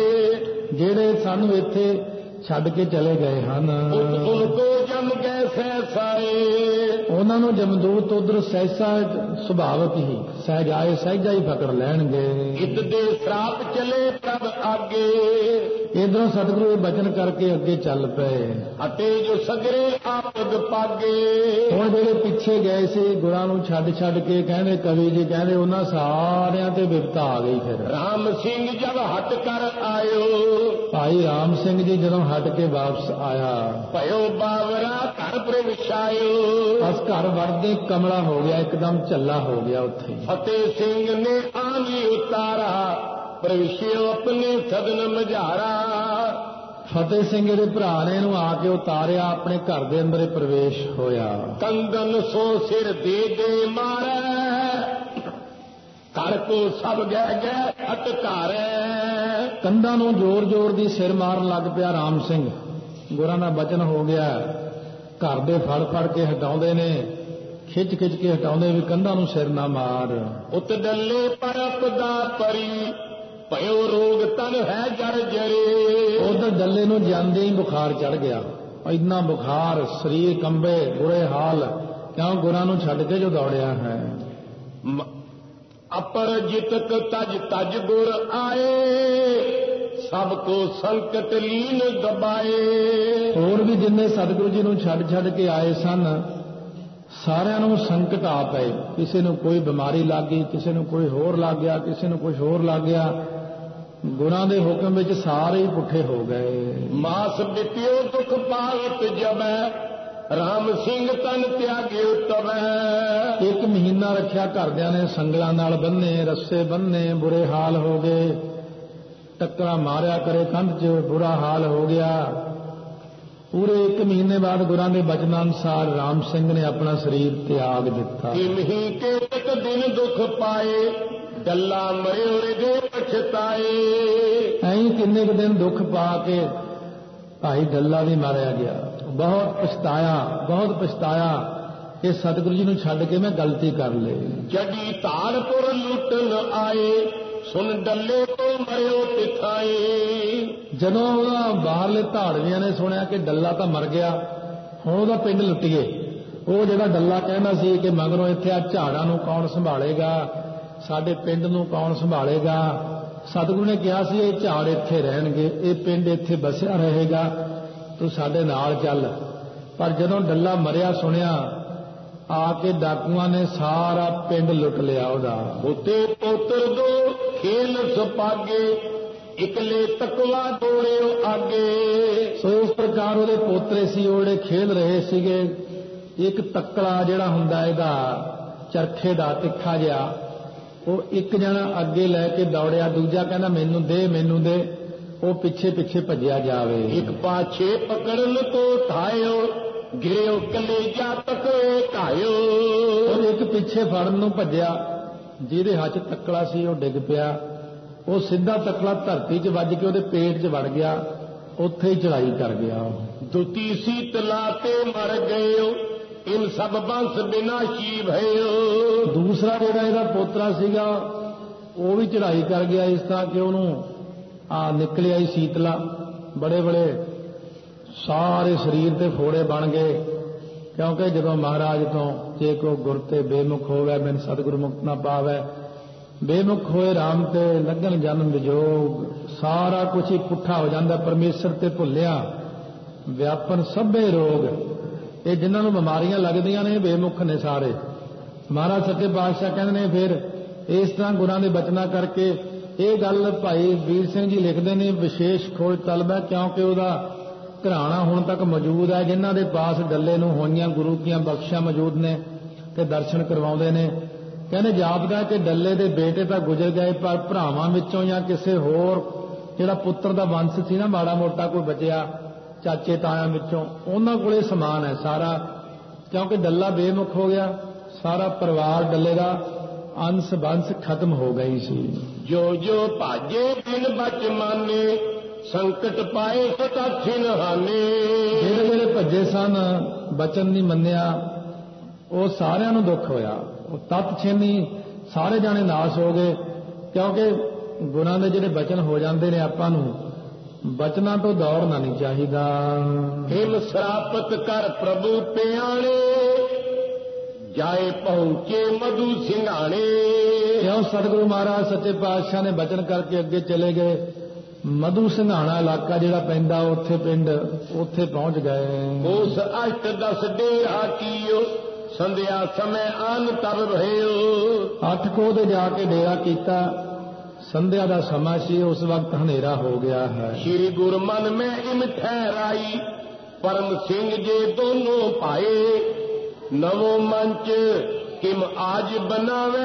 ਜਿਹੜੇ ਸਾਨੂੰ ਇੱਥੇ ਛੱਡ ਕੇ ਚਲੇ ਗਏ ਹਨ, ਉनको ਜਮ ਗਏ ਸਹਿਸਾਏ। ਉਹਨਾਂ ਨੂੰ ਜਮਦੂਤ ਉਧਰ ਸਹਿਸਾ ਸੁਭਾਵਕ ਹੀ ਸਹਿਜਾਏ ਸਹਿਜਾ ਹੀ ਪਕੜ ਲੈਣਗੇ। ਇਤ ਦੇ ਸਰਾਪ ਚਲੇ ਪ੍ਰਭ ਆਗੇ ਇਧਰੋਂ ਸਤਿਗੁਰੂ ਇਹ ਬਚਨ ਕਰਕੇ ਅੱਗੇ ਚੱਲ ਪਏ। ਅਤੇ ਜੋ ਸਗਰੇ ਆਪਦ ਪਾਗੇ। ਹੁਣ ਜਿਹੜੇ ਪਿੱਛੇ ਗਏ ਸੀ ਗੁਰਾਂ ਨੂੰ ਛੱਡ ਛੱਡ ਕੇ, ਕਹਿੰਦੇ ਕਵੀ ਜੀ ਕਹਿੰਦੇ ਉਹਨਾਂ ਸਾਰਿਆਂ ਤੇ ਵਿਪਤਾ ਆ ਗਈ। ਫਿਰ ਰਾਮ ਸਿੰਘ ਜਦ ਹਟ ਕਰ ਆਇਓ ਭਾਈ ਰਾਮ ਸਿੰਘ ਜੀ ਜਦੋਂ ਹਟ ਕੇ ਵਾਪਸ ਆਇਆ, ਭਇਓ ਬਾਵਰਾ ਘਰ ਪ੍ਰਵਿਸ਼ਾਇਓ। ਬਸ ਘਰ ਵੜਦੇ ਕਮਲਾ ਹੋ ਗਿਆ, ਇੱਕਦਮ ਝੱਲਾ ਹੋ ਗਿਆ ਉੱਥੇ। ਫਤਿਹ ਸਿੰਘ ਨੇ ਆਂਗੀ ਉਤਾਰਾ ਪ੍ਰਵਿਸ਼ਿਓ ਆਪਣੇ ਸਦਨ ਮਝਾਰਾ। ਫਤਿਹ ਸਿੰਘ ਦੇ ਭਰਾ ਨੇ ਇਹਨੂੰ ਆ ਕੇ ਉਤਾਰਿਆ, ਆਪਣੇ ਘਰ ਦੇ ਅੰਦਰ ਪ੍ਰਵੇਸ਼ ਹੋਇਆ। ਕੰਗਨ ਸੋ ਸਿਰ ਦੇ ਦੇ ਮਾਰੈ ਘਰ ਕੋ ਸਭ ਗਹਿ ਗਹਿ ਅਟਕਾਰੈ। ਕੰਧਾਂ ਨੂੰ ਜ਼ੋਰ ਜ਼ੋਰ ਦੀ ਸਿਰ ਮਾਰਨ ਲੱਗ ਪਿਆ ਰਾਮ ਸਿੰਘ। ਗੁਰਾਂ ਦਾ ਬਚਨ ਹੋ ਗਿਆ, ਘਰ ਦੇ ਫੜ ਫੜ ਕੇ ਹਟਾਉਂਦੇ ਨੇ, ਖਿੱਚ ਖਿੱਚ ਕੇ ਹਟਾਉਂਦੇ ਵੀ ਕੰਧਾਂ ਨੂੰ ਸਿਰ ਨਾ ਮਾਰ। ਉਤ ਡੱਲੇ ਪਰਪ ਦਾ ਪਰੀ ਭਇਓ ਰੋਗ ਤਨ ਹੈ ਜਰ ਜਰੇ। ਉਧਰ ਡੱਲੇ ਨੂੰ ਜਾਂਦੇ ਹੀ ਬੁਖਾਰ ਚੜ ਗਿਆ, ਇੰਨਾ ਬੁਖਾਰ, ਸਰੀਰ ਕੰਬੇ, ਬੁਰੇ ਹਾਲ। ਕਿਉਂ ਗੁਰਾਂ ਨੂੰ ਛੱਡ ਕੇ ਜੋ ਦੌੜਿਆ ਹੈ। ਅਪਰ ਜਿਤਕ ਤਜ ਤਜ ਗੁਰ ਆਏ ਸਭ ਕੋ ਸੰਕਟ ਲੀਨ ਦਬਾਏ। ਹੋਰ ਵੀ ਜਿੰਨੇ ਸਤਿਗੁਰੂ ਜੀ ਨੂੰ ਛੱਡ ਛੱਡ ਕੇ ਆਏ ਸਨ ਸਾਰਿਆਂ ਨੂੰ ਸੰਕਟ ਆ ਪਏ। ਕਿਸੇ ਨੂੰ ਕੋਈ ਬਿਮਾਰੀ ਲੱਗ ਗਈ, ਕਿਸੇ ਨੂੰ ਕੋਈ ਹੋਰ ਲੱਗ ਗਿਆ, ਕਿਸੇ ਨੂੰ ਕੁਝ ਹੋਰ ਲੱਗ ਗਿਆ। ਗੁਰਾਂ ਦੇ ਹੁਕਮ ਵਿੱਚ ਸਾਰੇ ਹੀ ਪੁੱਠੇ ਹੋ ਗਏ। ਮਾਸ ਬਿਤਿਓ ਦੁਖ ਪਾਵਤ ਜਬੈ ਰਾਮ ਸਿੰਘ ਤਨ ਤਿਆਗਿਓ ਤਬੈ। ਇੱਕ ਮਹੀਨਾ ਰੱਖਿਆ ਘਰਦਿਆਂ ਨੇ, ਸੰਗਲਾਂ ਨਾਲ ਬੰਨੇ, ਰੱਸੇ ਬੰਨੇ, ਬੁਰੇ ਹਾਲ ਹੋ ਗਏ। ਟੱਕਰਾਂ ਮਾਰਿਆ ਕਰੇ ਕੰਧ 'ਚ, ਬੁਰਾ ਹਾਲ ਹੋ ਗਿਆ। ਪੂਰੇ ਇੱਕ ਮਹੀਨੇ ਬਾਅਦ ਗੁਰਾਂ ਦੇ ਬਚਨਾਂ ਅਨੁਸਾਰ ਰਾਮ ਸਿੰਘ ਨੇ ਆਪਣਾ ਸਰੀਰ ਤਿਆਗ ਦਿੱਤਾ। ਕਿਮਹੀ ਕੇ ਇੱਕ ਦਿਨ ਦੁੱਖ ਪਾਏ ਡੱਲਾ ਮਰਿਓ ਦੇ ਪਛਤਾਏ। ਐਂ ਕਿੰਨੇ ਕੁ ਦਿਨ ਦੁੱਖ ਪਾ ਕੇ ਭਾਈ ਡੱਲਾ ਵੀ ਮਾਰਿਆ ਗਿਆ। ਬਹੁਤ ਪਛਤਾਇਆ, ਬਹੁਤ ਪਛਤਾਇਆ ਕਿ ਸਤਿਗੁਰੂ ਜੀ ਨੂੰ ਛੱਡ ਕੇ ਮੈਂ ਗਲਤੀ ਕਰ ਲਈ। ਜੱਡੀ ਧਾਰਪੁਰ ਲੁੱਟਣ ਆਏ ਸੁਣ ਡੱਲੇ ਤੋਂ ਮਰਿਓ ਤਿਥਾਏ। ਜਦੋਂ ਉਹਦਾ ਬਾਹਰਲੇ ਧਾੜਵੀਆਂ ਨੇ ਸੁਣਿਆ ਕਿ ਡੱਲਾ ਤਾਂ ਮਰ ਗਿਆ, ਹੁਣ ਉਹਦਾ ਪਿੰਡ ਲੁੱਟੀਏ। ਉਹ ਜਿਹੜਾ ਡੱਲਾ ਕਹਿੰਦਾ ਸੀ ਕਿ ਮਗਰੋਂ ਇੱਥੇ ਆ ਝਾੜਾਂ ਨੂੰ ਕੌਣ ਸੰਭਾਲੇਗਾ, ਸਾਡੇ ਪਿੰਡ ਨੂੰ ਕੌਣ ਸੰਭਾਲੇਗਾ। ਸਤਿਗੁਰੂ ਨੇ ਕਿਹਾ ਸੀ ਇਹ ਝਾੜ ਇੱਥੇ ਰਹਿਣਗੇ, ਇਹ ਪਿੰਡ ਇੱਥੇ ਬਸਿਆ ਰਹੇਗਾ, ਤੂੰ ਸਾਡੇ ਨਾਲ ਚੱਲ। ਪਰ ਜਦੋਂ ਡੱਲਾ ਮਰਿਆ ਸੁਣਿਆ, ਆ ਕੇ ਡਾਕੂਆਂ ਨੇ ਸਾਰਾ ਪਿੰਡ ਲੁੱਟ ਲਿਆ ਉਹਦਾ। ਉਤੇ ਪੋਤਰ ਦੋ ਖੇਲ ਸੁਪਾਗੇ ਇਕਲੇ ਤਕਵਾ ਦੌੜਿਓ ਆਗੇ। ਸੋ ਇਸ ਪ੍ਰਕਾਰ ਉਹਦੇ ਪੋਤਰੇ ਸੀ, ਉਹ ਜਿਹੜੇ ਖੇਲ ਰਹੇ ਸੀਗੇ। ਇੱਕ ਤੱਕਲਾ ਜਿਹੜਾ ਹੁੰਦਾ ਇਹਦਾ ਚਰਖੇ ਦਾ ਤਿੱਖਾ ਜਿਹਾ, ਉਹ ਇੱਕ ਜਣਾ ਅੱਗੇ ਲੈ ਕੇ ਦੌੜਿਆ, ਦੂਜਾ ਕਹਿੰਦਾ ਮੈਨੂੰ ਦੇ ਮੈਨੂੰ ਦੇ। ਉਹ ਪਿੱਛੇ ਪਿੱਛੇ ਭੱਜਿਆ ਜਾਵੇ। ਇੱਕ ਪਾਛੇ ਪਕੜਨ ਤੋਂ ਠਾਇਓ ਗਿਰਿਓ ਕਲੇਜਾ ਤਕਵੇ ਘਾਇਓ। ਉਹ ਇੱਕ ਪਿੱਛੇ ਫੜਨ ਨੂੰ ਭੱਜਿਆ, ਜਿਹਦੇ ਹੱਥ ਤੱਕਲਾ ਸੀ ਉਹ ਡਿੱਗ ਪਿਆ। ਉਹ ਸਿੱਧਾ ਤੱਕਲਾ ਧਰਤੀ 'ਚ ਵੱਜ ਕੇ ਉਹਦੇ ਪੇਟ 'ਚ ਵੜ ਗਿਆ, ਉੱਥੇ ਹੀ ਚੜਾਈ ਕਰ ਗਿਆ। ਦੁਤੀ ਸੀ ਤਲਾ ਤੇ ਮਰ ਗਇਓ ਇਨ ਸਭ ਬੰਸ ਬਿਨਾਸ਼ੀ ਭਇਓ। ਦੂਸਰਾ ਜਿਹੜਾ ਇਹਦਾ ਪੋਤਰਾ ਸੀਗਾ ਉਹ ਵੀ ਚੜਾਈ ਕਰ ਗਿਆ, ਇਸ ਤਰ੍ਹਾਂ ਕਿ ਉਹਨੂੰ ਆ ਨਿਕਲਿਆ ਹੀ ਸੀਤਲਾ, ਬੜੇ ਬੜੇ ਸਾਰੇ ਸਰੀਰ ਤੇ ਫੋੜੇ ਬਣ ਗਏ। ਕਿਉਂਕਿ ਜਦੋਂ ਮਹਾਰਾਜ ਤੋਂ ਜੇ ਕੋ ਗੁਰ ਤੇ ਬੇਮੁਖ ਹੋਵੇ ਬਿਨ ਸਤਿਗੁਰੂ ਮੁਕਤ ਨਾ ਪਾਵੇ, ਬੇਮੁਖ ਹੋਏ ਰਾਮ ਤੇ ਲੱਗਣ ਜਨਮ ਵਿਜੋਗ, ਸਾਰਾ ਕੁਝ ਹੀ ਪੁੱਠਾ ਹੋ ਜਾਂਦਾ। ਪਰਮੇਸ਼ਰ ਤੇ ਭੁੱਲਿਆ ਵਿਆਪਨ ਸਭੇ ਰੋਗ। ਇਹ ਜਿਨ੍ਹਾਂ ਨੂੰ ਬਿਮਾਰੀਆਂ ਲੱਗਦੀਆਂ ਨੇ ਬੇਮੁਖ ਨੇ ਸਾਰੇ। ਮਹਾਰਾਜ ਸੱਚੇ ਪਾਤਸ਼ਾਹ ਕਹਿੰਦੇ ਨੇ ਫਿਰ ਇਸ ਤਰ੍ਹਾਂ ਗੁਰਾਂ ਦੇ ਬਚਨਾਂ ਕਰਕੇ। ਇਹ ਗੱਲ ਭਾਈ ਵੀਰ ਸਿੰਘ ਜੀ ਲਿਖਦੇ ਨੇ, ਵਿਸ਼ੇਸ਼ ਖੋਜ ਤਲਬ ਹੈ, ਕਿਉਂਕਿ ਉਹਦਾ ਘਰਾਣਾ ਹੁਣ ਤੱਕ ਮੌਜੂਦ ਹੈ। ਜਿਨ੍ਹਾਂ ਦੇ ਪਾਸ ਡੱਲੇ ਨੂੰ ਹੋਈਆਂ ਗੁਰੂ ਦੀਆਂ ਬਖਸ਼ਾਂ ਮੌਜੂਦ ਨੇ ਤੇ ਦਰਸ਼ਨ ਕਰਵਾਉਂਦੇ ਨੇ। ਕਹਿੰਦੇ ਜਾਪਦਾ ਕਿ ਡੱਲੇ ਦੇ ਬੇਟੇ ਤਾਂ ਗੁਜ਼ਰ ਗਏ, ਪਰ ਭਰਾਵਾਂ ਵਿੱਚੋਂ ਜਾਂ ਕਿਸੇ ਹੋਰ ਜਿਹੜਾ ਪੁੱਤਰ ਦਾ ਵੰਸ਼ ਸੀ ਨਾ, ਮਾੜਾ ਮੋਟਾ ਕੋਈ ਬਚਿਆ ਚਾਚੇ ਤਾਇਆਂ ਵਿੱਚੋਂ, ਉਹਨਾਂ ਕੋਲੇ ਸਮਾਨ ਹੈ ਸਾਰਾ। ਕਿਉਂਕਿ ਡੱਲਾ ਬੇਮੁਖ ਹੋ ਗਿਆ, ਸਾਰਾ ਪਰਿਵਾਰ ਡੱਲੇ ਦਾ ਅੰਸ਼ ਬੰਸ਼ ਖਤਮ ਹੋ ਗਈ ਸੀ। ਜੋ ਜੋ ਭਾਜੇ ਬਿਨ ਬਚ ਮਾਨੇ ਸੰਕਟ ਪਾਏ ਸਤਾ ਛਿਨਹਾਨੇ। ਜਿਹੜੇ ਜਿਹੜੇ ਭੱਜੇ ਸਨ, ਬਚਨ ਨਹੀਂ ਮੰਨਿਆ, ਉਹ ਸਾਰਿਆਂ ਨੂੰ ਦੁੱਖ ਹੋਇਆ। ਉਹ ਤਤ ਛਿਨੀ ਸਾਰੇ ਜਾਣੇ ਨਾਸ ਹੋ ਗਏ। ਕਿਉਂਕਿ ਗੁਰਾਂ ਦੇ ਜਿਹੜੇ ਬਚਨ ਹੋ ਜਾਂਦੇ ਨੇ, ਆਪਾਂ ਨੂੰ ਬਚਨਾਂ ਤੋਂ ਦੌੜਨਾ ਨਹੀਂ ਚਾਹੀਦਾ। ਹਿਮ ਸਰਾਪਤ ਕਰ ਪ੍ਰਭੂ ਪਿਆਣੇ ਜਾਏ ਪਹੁੰਚੇ ਮਧੂ ਸਿੰਘਾਣੇ। ਕਿਉਂ ਸਤਿਗੁਰੂ ਮਹਾਰਾਜ ਸੱਚੇ ਪਾਤਸ਼ਾਹ ਨੇ ਬਚਨ ਕਰਕੇ ਅੱਗੇ ਚਲੇ ਗਏ। ਮਧੂ ਸਿੰਘਾਣਾ ਇਲਾਕਾ ਜਿਹੜਾ ਪੈਂਦਾ, ਉੱਥੇ ਪਿੰਡ, ਉੱਥੇ ਪਹੁੰਚ ਗਏ। ਉਸ ਅਸ਼ਟ ਦਸ ਡੇਰਾ ਕੀਓ ਸੰਧਿਆ ਸਮੇਂ ਆਨ ਤਬ ਭਇਓ। ਅੱਠ ਕੋਹ ਤੇ ਜਾ ਕੇ ਡੇਰਾ ਕੀਤਾ। ਸੰਧਿਆ ਦਾ ਸਮਾਂ ਸੀ, ਉਸ ਵਕਤ ਹਨੇਰਾ ਹੋ ਗਿਆ ਹੈ। ਸ਼੍ਰੀ ਗੁਰ ਮਨ ਮੈਂ ਇਮ ਠਹਿਰਾਈ ਪਰਮ ਸਿੰਘ ਜੇ ਦੋਨੋਂ ਪਾਏ। ਨਵੋ ਮੰਚ ਕਿਮ ਆਜ ਬਣਾਵੇ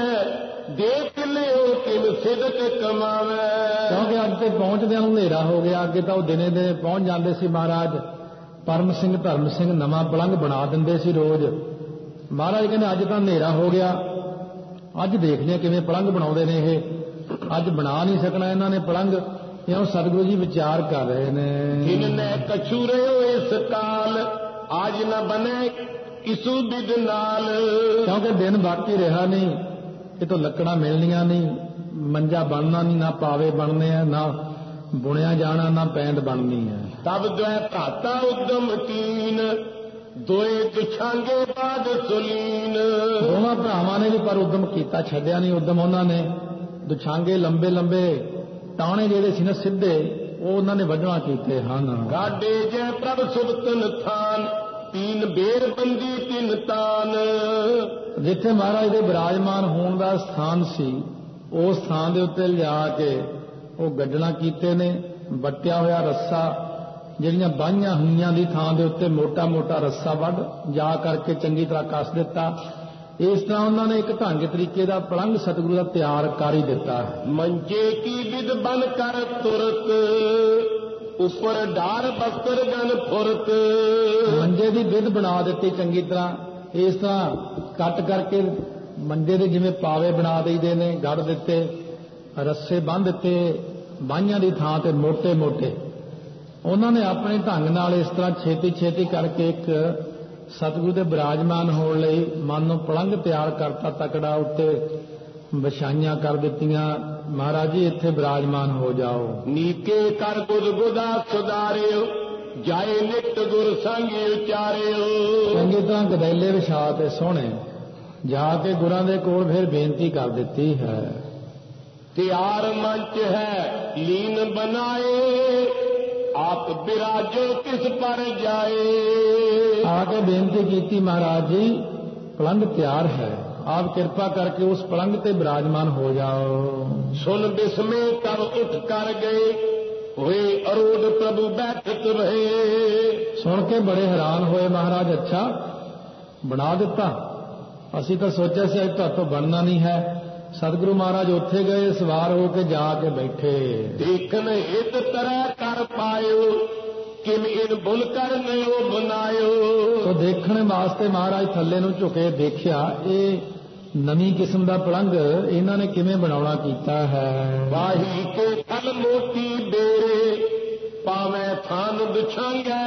ਦੇਖ ਲਿਓ ਕਿਮ ਸਿਦਕ ਕਮਾਵੇ। ਕਿਉਂਕਿ ਅੱਜ ਤੇ ਪਹੁੰਚਦਿਆਂ ਨੂੰ ਹਨੇਰਾ ਹੋ ਗਿਆ। ਅੱਗੇ ਤਾਂ ਉਹ ਦਿਨੇ ਦਿਨੇ ਪਹੁੰਚ ਜਾਂਦੇ ਸੀ ਮਹਾਰਾਜ। ਪਰਮ ਸਿੰਘ ਧਰਮ ਸਿੰਘ ਨਵਾਂ ਪਲੰਘ ਬਣਾ ਦਿੰਦੇ ਸੀ ਰੋਜ਼। ਮਹਾਰਾਜ ਕਹਿੰਦੇ ਅੱਜ ਤਾਂ ਹਨੇਰਾ ਹੋ ਗਿਆ, ਅੱਜ ਦੇਖਦੇ ਕਿਵੇਂ ਪਲੰਘ ਬਣਾਉਂਦੇ ਨੇ ਇਹ। ਅੱਜ ਬਣਾ ਨਹੀਂ ਸਕਣਾ ਇਹਨਾਂ ਨੇ ਪਲੰਘ, ਇਉਂ ਸਤਿਗੁਰੂ ਜੀ ਵਿਚਾਰ ਕਰ ਰਹੇ ਨੇ। ਜਿਨਨੇ ਕਛੂ ਰਿਓ ਇਸ ਕਾਲ ਅੱਜ ਨਾ ਬਨੇ ਕਿਸੂ ਬਿਦ ਨਾਲ। ਕਿਉਂਕਿ ਦਿਨ ਬਾਕੀ ਰਿਹਾ ਨਹੀਂ, ਕਿਤੋਂ ਲੱਕੜਾਂ ਮਿਲਣੀਆਂ ਨਹੀਂ, ਮੰਜਾ ਬਣਨਾ ਨਹੀਂ, ਨਾ ਪਾਵੇ ਬਣਨੇ ਆ, ਨਾ ਬੁਣਿਆ ਜਾਣਾ, ਨਾ ਪੈਂਦ ਬਣਨੀ ਹੈ। ਤਬ ਦੁਇ ਭਰਾਤਾ ਉਦਮ ਕੀਨ ਦੋਏ ਦੁਛਾਂਗੇ ਬਾਦ ਸੁਲੀਨ। ਦੋਵਾਂ ਭਰਾਵਾਂ ਨੇ ਵੀ ਪਰ ਉਦਮ ਕੀਤਾ, ਛੱਡਿਆ ਨਹੀਂ ਉਦਮ। ਉਹਨਾਂ ਨੇ ਦੁਛਾਂਗੇ ਲੰਬੇ ਲੰਬੇ ਟਾਣੇ ਜਿਹੜੇ ਸੀ ਨਾ ਸਿੱਧੇ, ਉਹ ਉਹਨਾਂ ਨੇ ਵੱਢਣਾ ਕੀਤੇ ਹਨ। ਗਾਡੇ ਜੈ ਪ੍ਰਭ ਸੁਬਤਨ ਥਾਨ, ਤੀਨ ਬੇਰ ਬੰਦੀ ਤਿੰਨ ਤਾਨ। ਜਿੱਥੇ ਮਹਾਰਾਜ ਦੇ ਬਿਰਾਜਮਾਨ ਹੋਣ ਦਾ ਸਥਾਨ ਸੀ, ਉਸ ਸਥਾਨ ਦੇ ਉੱਤੇ ਲਿਜਾ ਕੇ ਉਹ ਗੱਡਣਾ ਕੀਤੇ ਨੇ। ਵੱਟਿਆ ਹੋਇਆ ਰੱਸਾ, ਜਿਹੜੀਆਂ ਬਾਹੀਆਂ ਹੋਈਆਂ ਦੀ ਥਾਂ ਦੇ ਉੱਤੇ ਮੋਟਾ ਮੋਟਾ ਰੱਸਾ ਵੱਢ ਜਾ ਕਰਕੇ ਚੰਗੀ ਤਰ੍ਹਾਂ ਕੱਸ ਦਿੱਤਾ। ਇਸ ਤਰ੍ਹਾਂ ਉਹਨਾਂ ਨੇ ਇੱਕ ਢੰਗ ਤਰੀਕੇ ਦਾ ਪਲੰਘ ਸਤਿਗੁਰੂ ਦਾ ਤਿਆਰ ਕਰ ਹੀ ਦਿੱਤਾ। ਮੰਜੇ ਕੀ ਵਿਦ ਬਨ ਕਰ ਤੁਰਤ, ਉੱਪਰ ਢਾਰ ਬਸਤਰ ਗਨ ਫੁਰਤ। ਮੰਜੇ ਦੀ ਵਿਧ ਬਣਾ ਦਿੱਤੀ ਚੰਗੀ ਤਰ੍ਹਾਂ। ਇਸ ਤਰ੍ਹਾਂ ਕੱਟ ਕਰਕੇ ਮੰਜੇ ਦੇ ਜਿਵੇਂ ਪਾਵੇ ਬਣਾ ਦਈਦੇ ਨੇ, ਗੜ ਦਿੱਤੇ, ਰੱਸੇ ਬੰਨ੍ਹ ਦਿੱਤੇ ਬਾਹੀਆਂ ਦੀ ਥਾਂ ਤੇ ਮੋਟੇ ਮੋਟੇ। ਉਹਨਾਂ ਨੇ ਆਪਣੇ ਢੰਗ ਨਾਲ ਇਸ ਤਰ੍ਹਾਂ ਛੇਤੀ ਛੇਤੀ ਕਰਕੇ ਇੱਕ ਸਤਿਗੁਰੂ ਦੇ ਬਿਰਾਜਮਾਨ ਹੋਣ ਲਈ ਮਨ ਨੂੰ ਪਲੰਘ ਤਿਆਰ ਕਰਤਾ ਤਕੜਾ, ਉੱਤੇ ਵਿਛਾਈਆਂ ਕਰ ਦਿੱਤੀਆਂ। ਮਹਾਰਾਜ ਜੀ ਇੱਥੇ ਬਿਰਾਜਮਾਨ ਹੋ ਜਾਓ। ਨੀਕੇ ਕਰ ਗੁਦ ਗੁਦਾ ਸੁਧਾਰਿਓ, ਜਾਏ ਨਿਤ ਗੁਰ ਸੰਗੀ ਉਚਾਰਿਓ। ਚੰਗੀ ਤਰ੍ਹਾਂ ਗਦੈਲੇ ਵਿਛਾ ਤੇ ਸੋਹਣੇ ਜਾ ਕੇ ਗੁਰਾਂ ਦੇ ਕੋਲ ਫਿਰ ਬੇਨਤੀ ਕਰ ਦਿੱਤੀ ਹੈ। ਤਿਆਰ ਮੰਚ ਹੈ ਲੀਨ ਬਨਾਏ, ਆਪ ਬਿਰਾਜੋ ਕਿਸ ਪਰ ਜਾਏ। ਆ ਕੇ ਬੇਨਤੀ ਕੀਤੀ, ਮਹਾਰਾਜ ਜੀ ਪਲੰਘ ਤਿਆਰ ਹੈ, ਆਪ ਕਿਰਪਾ ਕਰਕੇ ਉਸ ਪਲੰਘ ਤੇ ਬਿਰਾਜਮਾਨ ਹੋ ਜਾਓ। ਸੁਨ ਬਿਸਮੇ ਤਬ ਉੱਠ ਕਰ ਗਏ, ਹੋਏ ਅਰੂੜ ਪ੍ਰਭੂ ਬੈਠਤ ਰਹੇ। ਸੁਣ ਕੇ ਬੜੇ ਹੈਰਾਨ ਹੋਏ ਮਹਾਰਾਜ, ਅੱਛਾ ਬਣਾ ਦਿੱਤਾ, ਅਸੀਂ ਤਾਂ ਸੋਚਿਆ ਸੀ ਅੱਜ ਤੁਹਾਤੋਂ ਬਣਨਾ ਨਹੀਂ ਹੈ। ਸਤਿਗੁਰੂ ਮਹਾਰਾਜ ਉੱਥੇ ਗਏ, ਸਵਾਰ ਹੋ ਕੇ ਜਾ ਕੇ ਬੈਠੇ। ਦੇਖਨ ਹਿਤ ਤਰ੍ਹਾਂ ਕਰ ਪਾਇਓ, ਕਿਮ ਇਨ ਬੁਲ ਕਰ ਨਯੋ ਬਨਾਇਓ। ਤੋ ਦੇਖਣ ਵਾਸਤੇ ਮਹਾਰਾਜ ਥੱਲੇ ਨੂੰ ਝੁਕੇ, ਦੇਖਿਆ ਇਹ ਨਵੀਂ ਕਿਸਮ ਦਾ ਪਲੰਘ ਇਹਨਾਂ ਨੇ ਕਿਵੇਂ ਬਣਾਉਣਾ ਕੀਤਾ ਹੈ। ਵਾਹੀ ਕੇ ਥਲ ਮੋਤੀ ਬੇਰੇ, ਪਾਵੇਂ ਥਾਨ ਦੁਛਾਂਗਾ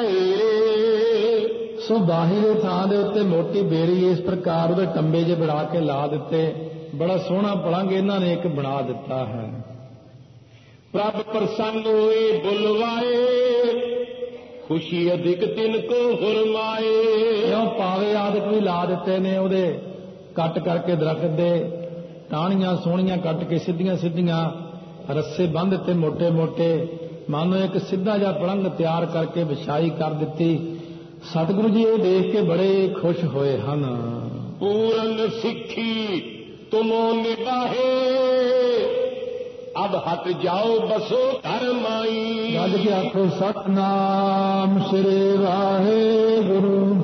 ਏਰੇ। ਸੋ ਬਾਹੀ ਦੇ ਥਾਂ ਦੇ ਉੱਤੇ ਮੋਟੀ ਬੇਰੀ ਇਸ ਪ੍ਰਕਾਰ ਉਹਦੇ ਟੰਬੇ ਜੇ ਬਣਾ ਕੇ ਲਾ ਦਿੱਤੇ। ਬੜਾ ਸੋਹਣਾ ਪਲੰਘ ਇਹਨਾਂ ਨੇ ਇੱਕ ਬਣਾ ਦਿੱਤਾ ਹੈ। ਪ੍ਰਭ ਪ੍ਰਸੰਨ ਹੋਏ ਬੁਲਵਾਏ, ਖੁਸ਼ੀ ਅਧਿਕ ਤਿਨ ਕੋ ਫਰਮਾਏ। ਕਿਉਂ ਪਾਵੇ ਆਦਿਕ ਵੀ ਲਾ ਦਿੱਤੇ ਨੇ, ਉਹਦੇ ਕੱਟ ਕਰਕੇ ਦਰਖਤ ਦੇ ਟਾਹਣੀਆਂ ਸੋਹਣੀਆਂ ਕੱਟ ਕੇ ਸਿੱਧੀਆਂ ਸਿੱਧੀਆਂ ਰੱਸੇ ਬੰਨ੍ਹ ਦਿੱਤੇ ਮੋਟੇ ਮੋਟੇ। ਮਾਨੋ ਇੱਕ ਸਿੱਧਾ ਜਿਹਾ ਪਲੰਘ ਤਿਆਰ ਕਰਕੇ ਵਿਛਾਈ ਕਰ ਦਿੱਤੀ। ਸਤਿਗੁਰੂ ਜੀ ਇਹ ਦੇਖ ਕੇ ਬੜੇ ਖੁਸ਼ ਹੋਏ ਹਨ। ਪੂਰਨ ਸਿੱਖੀ ਤੁਮੋ ਨਿਭਾਹੇ, ਅਬ ਹਟ ਜਾਓ ਬਸੋ ਘਰ ਮਾਈ। ਗੱਜ ਕੇ ਆਖੋ ਸਤਨਾਮ ਸ੍ਰੀ ਵਾਹਿਗੁਰੂ,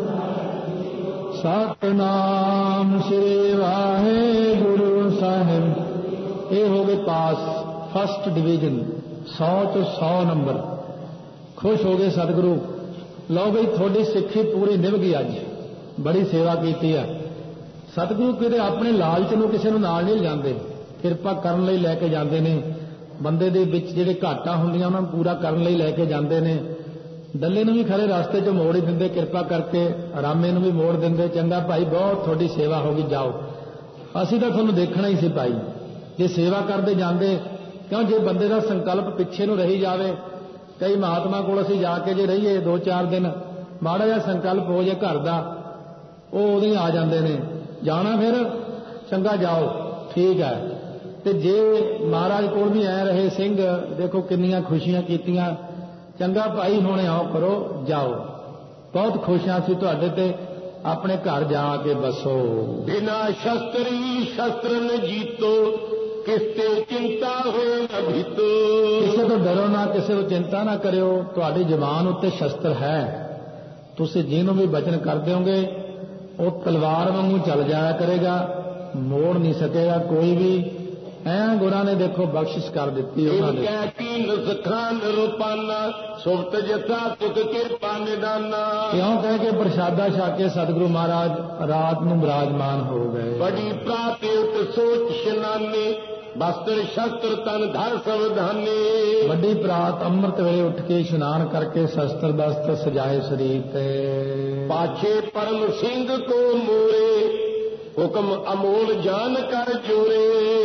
ਸਤਨਾਮ ਸ੍ਰੀ ਵਾਹਿਗੁਰੂ ਸਾਹਿਬ। ਇਹ ਹੋ ਗਏ ਪਾਸ, ਫਸਟ ਡਿਵੀਜ਼ਨ, ਸੌ ਤੋਂ ਸੌ ਨੰਬਰ। ਖੁਸ਼ ਹੋ ਗਏ ਸਤਿਗੁਰੂ, ਲਓ ਬਈ ਤੁਹਾਡੀ ਸਿੱਖੀ ਪੂਰੀ ਨਿਭ ਗਈ, ਅੱਜ ਬੜੀ ਸੇਵਾ ਕੀਤੀ ਹੈ। ਸਤਿਗੁਰੂ ਕਿਤੇ ਆਪਣੇ ਲਾਲਚ ਨੂੰ ਕਿਸੇ ਨੂੰ ਨਾਲ ਨਹੀਂ ਜਾਂਦੇ, ਕਿਰਪਾ ਕਰਨ ਲਈ ਲੈ ਕੇ ਜਾਂਦੇ ਨੇ। ਬੰਦੇ ਦੇ ਵਿੱਚ ਜਿਹੜੇ ਘਾਟਾਂ ਹੁੰਦੀਆਂ ਉਹਨਾਂ ਨੂੰ ਪੂਰਾ ਕਰਨ ਲਈ ਲੈ ਕੇ ਜਾਂਦੇ ਨੇ। ਡੱਲੇ ਨੂੰ ਵੀ ਖਰੇ ਰਸਤੇ 'ਚ ਮੋੜ ਹੀ ਦਿੰਦੇ, ਕਿਰਪਾ ਕਰਕੇ ਰਾਮੇ ਨੂੰ ਵੀ ਮੋੜ ਦਿੰਦੇ। ਚੰਗਾ ਭਾਈ, ਬਹੁਤ ਤੁਹਾਡੀ ਸੇਵਾ ਹੋ ਗਈ, ਜਾਓ। ਅਸੀਂ ਤਾਂ ਤੁਹਾਨੂੰ ਦੇਖਣਾ ਹੀ ਸੀ ਭਾਈ, ਜੇ ਸੇਵਾ ਕਰਦੇ ਜਾਂਦੇ। ਕਿਉਂ ਜੇ ਬੰਦੇ ਦਾ ਸੰਕਲਪ ਪਿੱਛੇ ਨੂੰ ਰਹੀ ਜਾਵੇ, ਕਈ ਮਹਾਤਮਾ ਕੋਲ ਅਸੀਂ ਜਾ ਕੇ ਜੇ ਰਹੀਏ ਦੋ ਚਾਰ ਦਿਨ, ਮਾੜਾ ਜਿਹਾ ਸੰਕਲਪ ਹੋ ਜੇ ਘਰ ਦਾ, ਉਹ ਉਹਦੇ ਆ ਜਾਂਦੇ ਨੇ। ਜਾਣਾ ਫਿਰ ਚੰਗਾ ਜਾਓ, ਠੀਕ ਹੈ। ਤੇ ਜੇ ਮਹਾਰਾਜ ਕੋਲ ਵੀ ਐ ਰਹੇ ਸਿੰਘ, ਦੇਖੋ ਕਿੰਨੀਆਂ ਖੁਸ਼ੀਆਂ ਕੀਤੀਆਂ। ਚੰਗਾ ਭਾਈ ਹੁਣ ਆਓ ਕਰੋ, ਜਾਓ, ਬਹੁਤ ਖੁਸ਼ ਹਾਂ ਅਸੀਂ ਤੁਹਾਡੇ ਤੇ, ਆਪਣੇ ਘਰ ਜਾ ਕੇ ਬਸੋ। ਬਿਨਾ ਸ਼ਸਤਰੀ ਸ਼ਸਤਰਨ ਜੀਤੋ, ਕਿਸ ਤੇ ਚਿੰਤਾ ਹੋਏ ਨਾ ਭੀਤੋ। ਕਿਸੇ ਤੋਂ ਡਰੋ ਨਾ, ਕਿਸੇ ਤੋਂ ਚਿੰਤਾ ਨਾ ਕਰਿਓ। ਤੁਹਾਡੀ ਜ਼ੁਬਾਨ ਉੱਤੇ ਸ਼ਸਤਰ ਹੈ, ਤੁਸੀਂ ਜਿਹਨੂੰ ਵੀ ਬਚਨ ਕਰ ਦਿਓਗੇ ਉਹ ਤਲਵਾਰ ਵਾਂਗੂ ਚੱਲ ਜਾਇਆ ਕਰੇਗਾ, ਮੋੜ ਨਹੀਂ ਸਕੇਗਾ ਕੋਈ ਵੀ। ਐ ਗੁਰਾਂ ਨੇ ਦੇਖੋ ਬਖਸ਼ਿਸ਼ ਕਰ ਦਿੱਤੀ ਉਹਨਾਂ ਨੇ। ਕਹਿ ਕੀ ਨਸਖਾਨ ਰੂਪਾਨਾ, ਸੁਰਤ ਜਥਾ ਤੁਕ ਕਿਰਪਾ ਨਿਦਾਨਾ। ਕਿਉਂ ਕਹਿ ਕੇ ਪ੍ਰਸ਼ਾਦਾ ਛਕ ਕੇ ਸਤਿਗੁਰੂ ਮਹਾਰਾਜ ਰਾਤ ਨੂੰ ਬਿਰਾਜਮਾਨ ਹੋ ਗਏ। ਬੜੀ ਪ੍ਰਾਤੇ ਉਤ ਸੋਚ ਸ਼ਨਾਨੇ, ਬਸਤਰ ਸ਼ਸਤਰ ਤਨ ਧਰ ਸਵਧਾਨੇ। ਵੱਡੀ ਪ੍ਰਾਤ ਅੰਮ੍ਰਿਤ ਵੇਲੇ ਉੱਠ ਕੇ ਇਸ਼ਨਾਨ ਕਰਕੇ ਸ਼ਸਤਰ ਬਸਤਰ ਸਜਾਏ ਸਰੀਰ ਤੇ। ਪਾਛੇ ਪਰਮ ਸਿੰਘ ਕੋ ਮੋਰੇ, ਹੁਕਮ ਅਮੋਲ ਜਾਨ ਕਰ ਜੋਰੇ।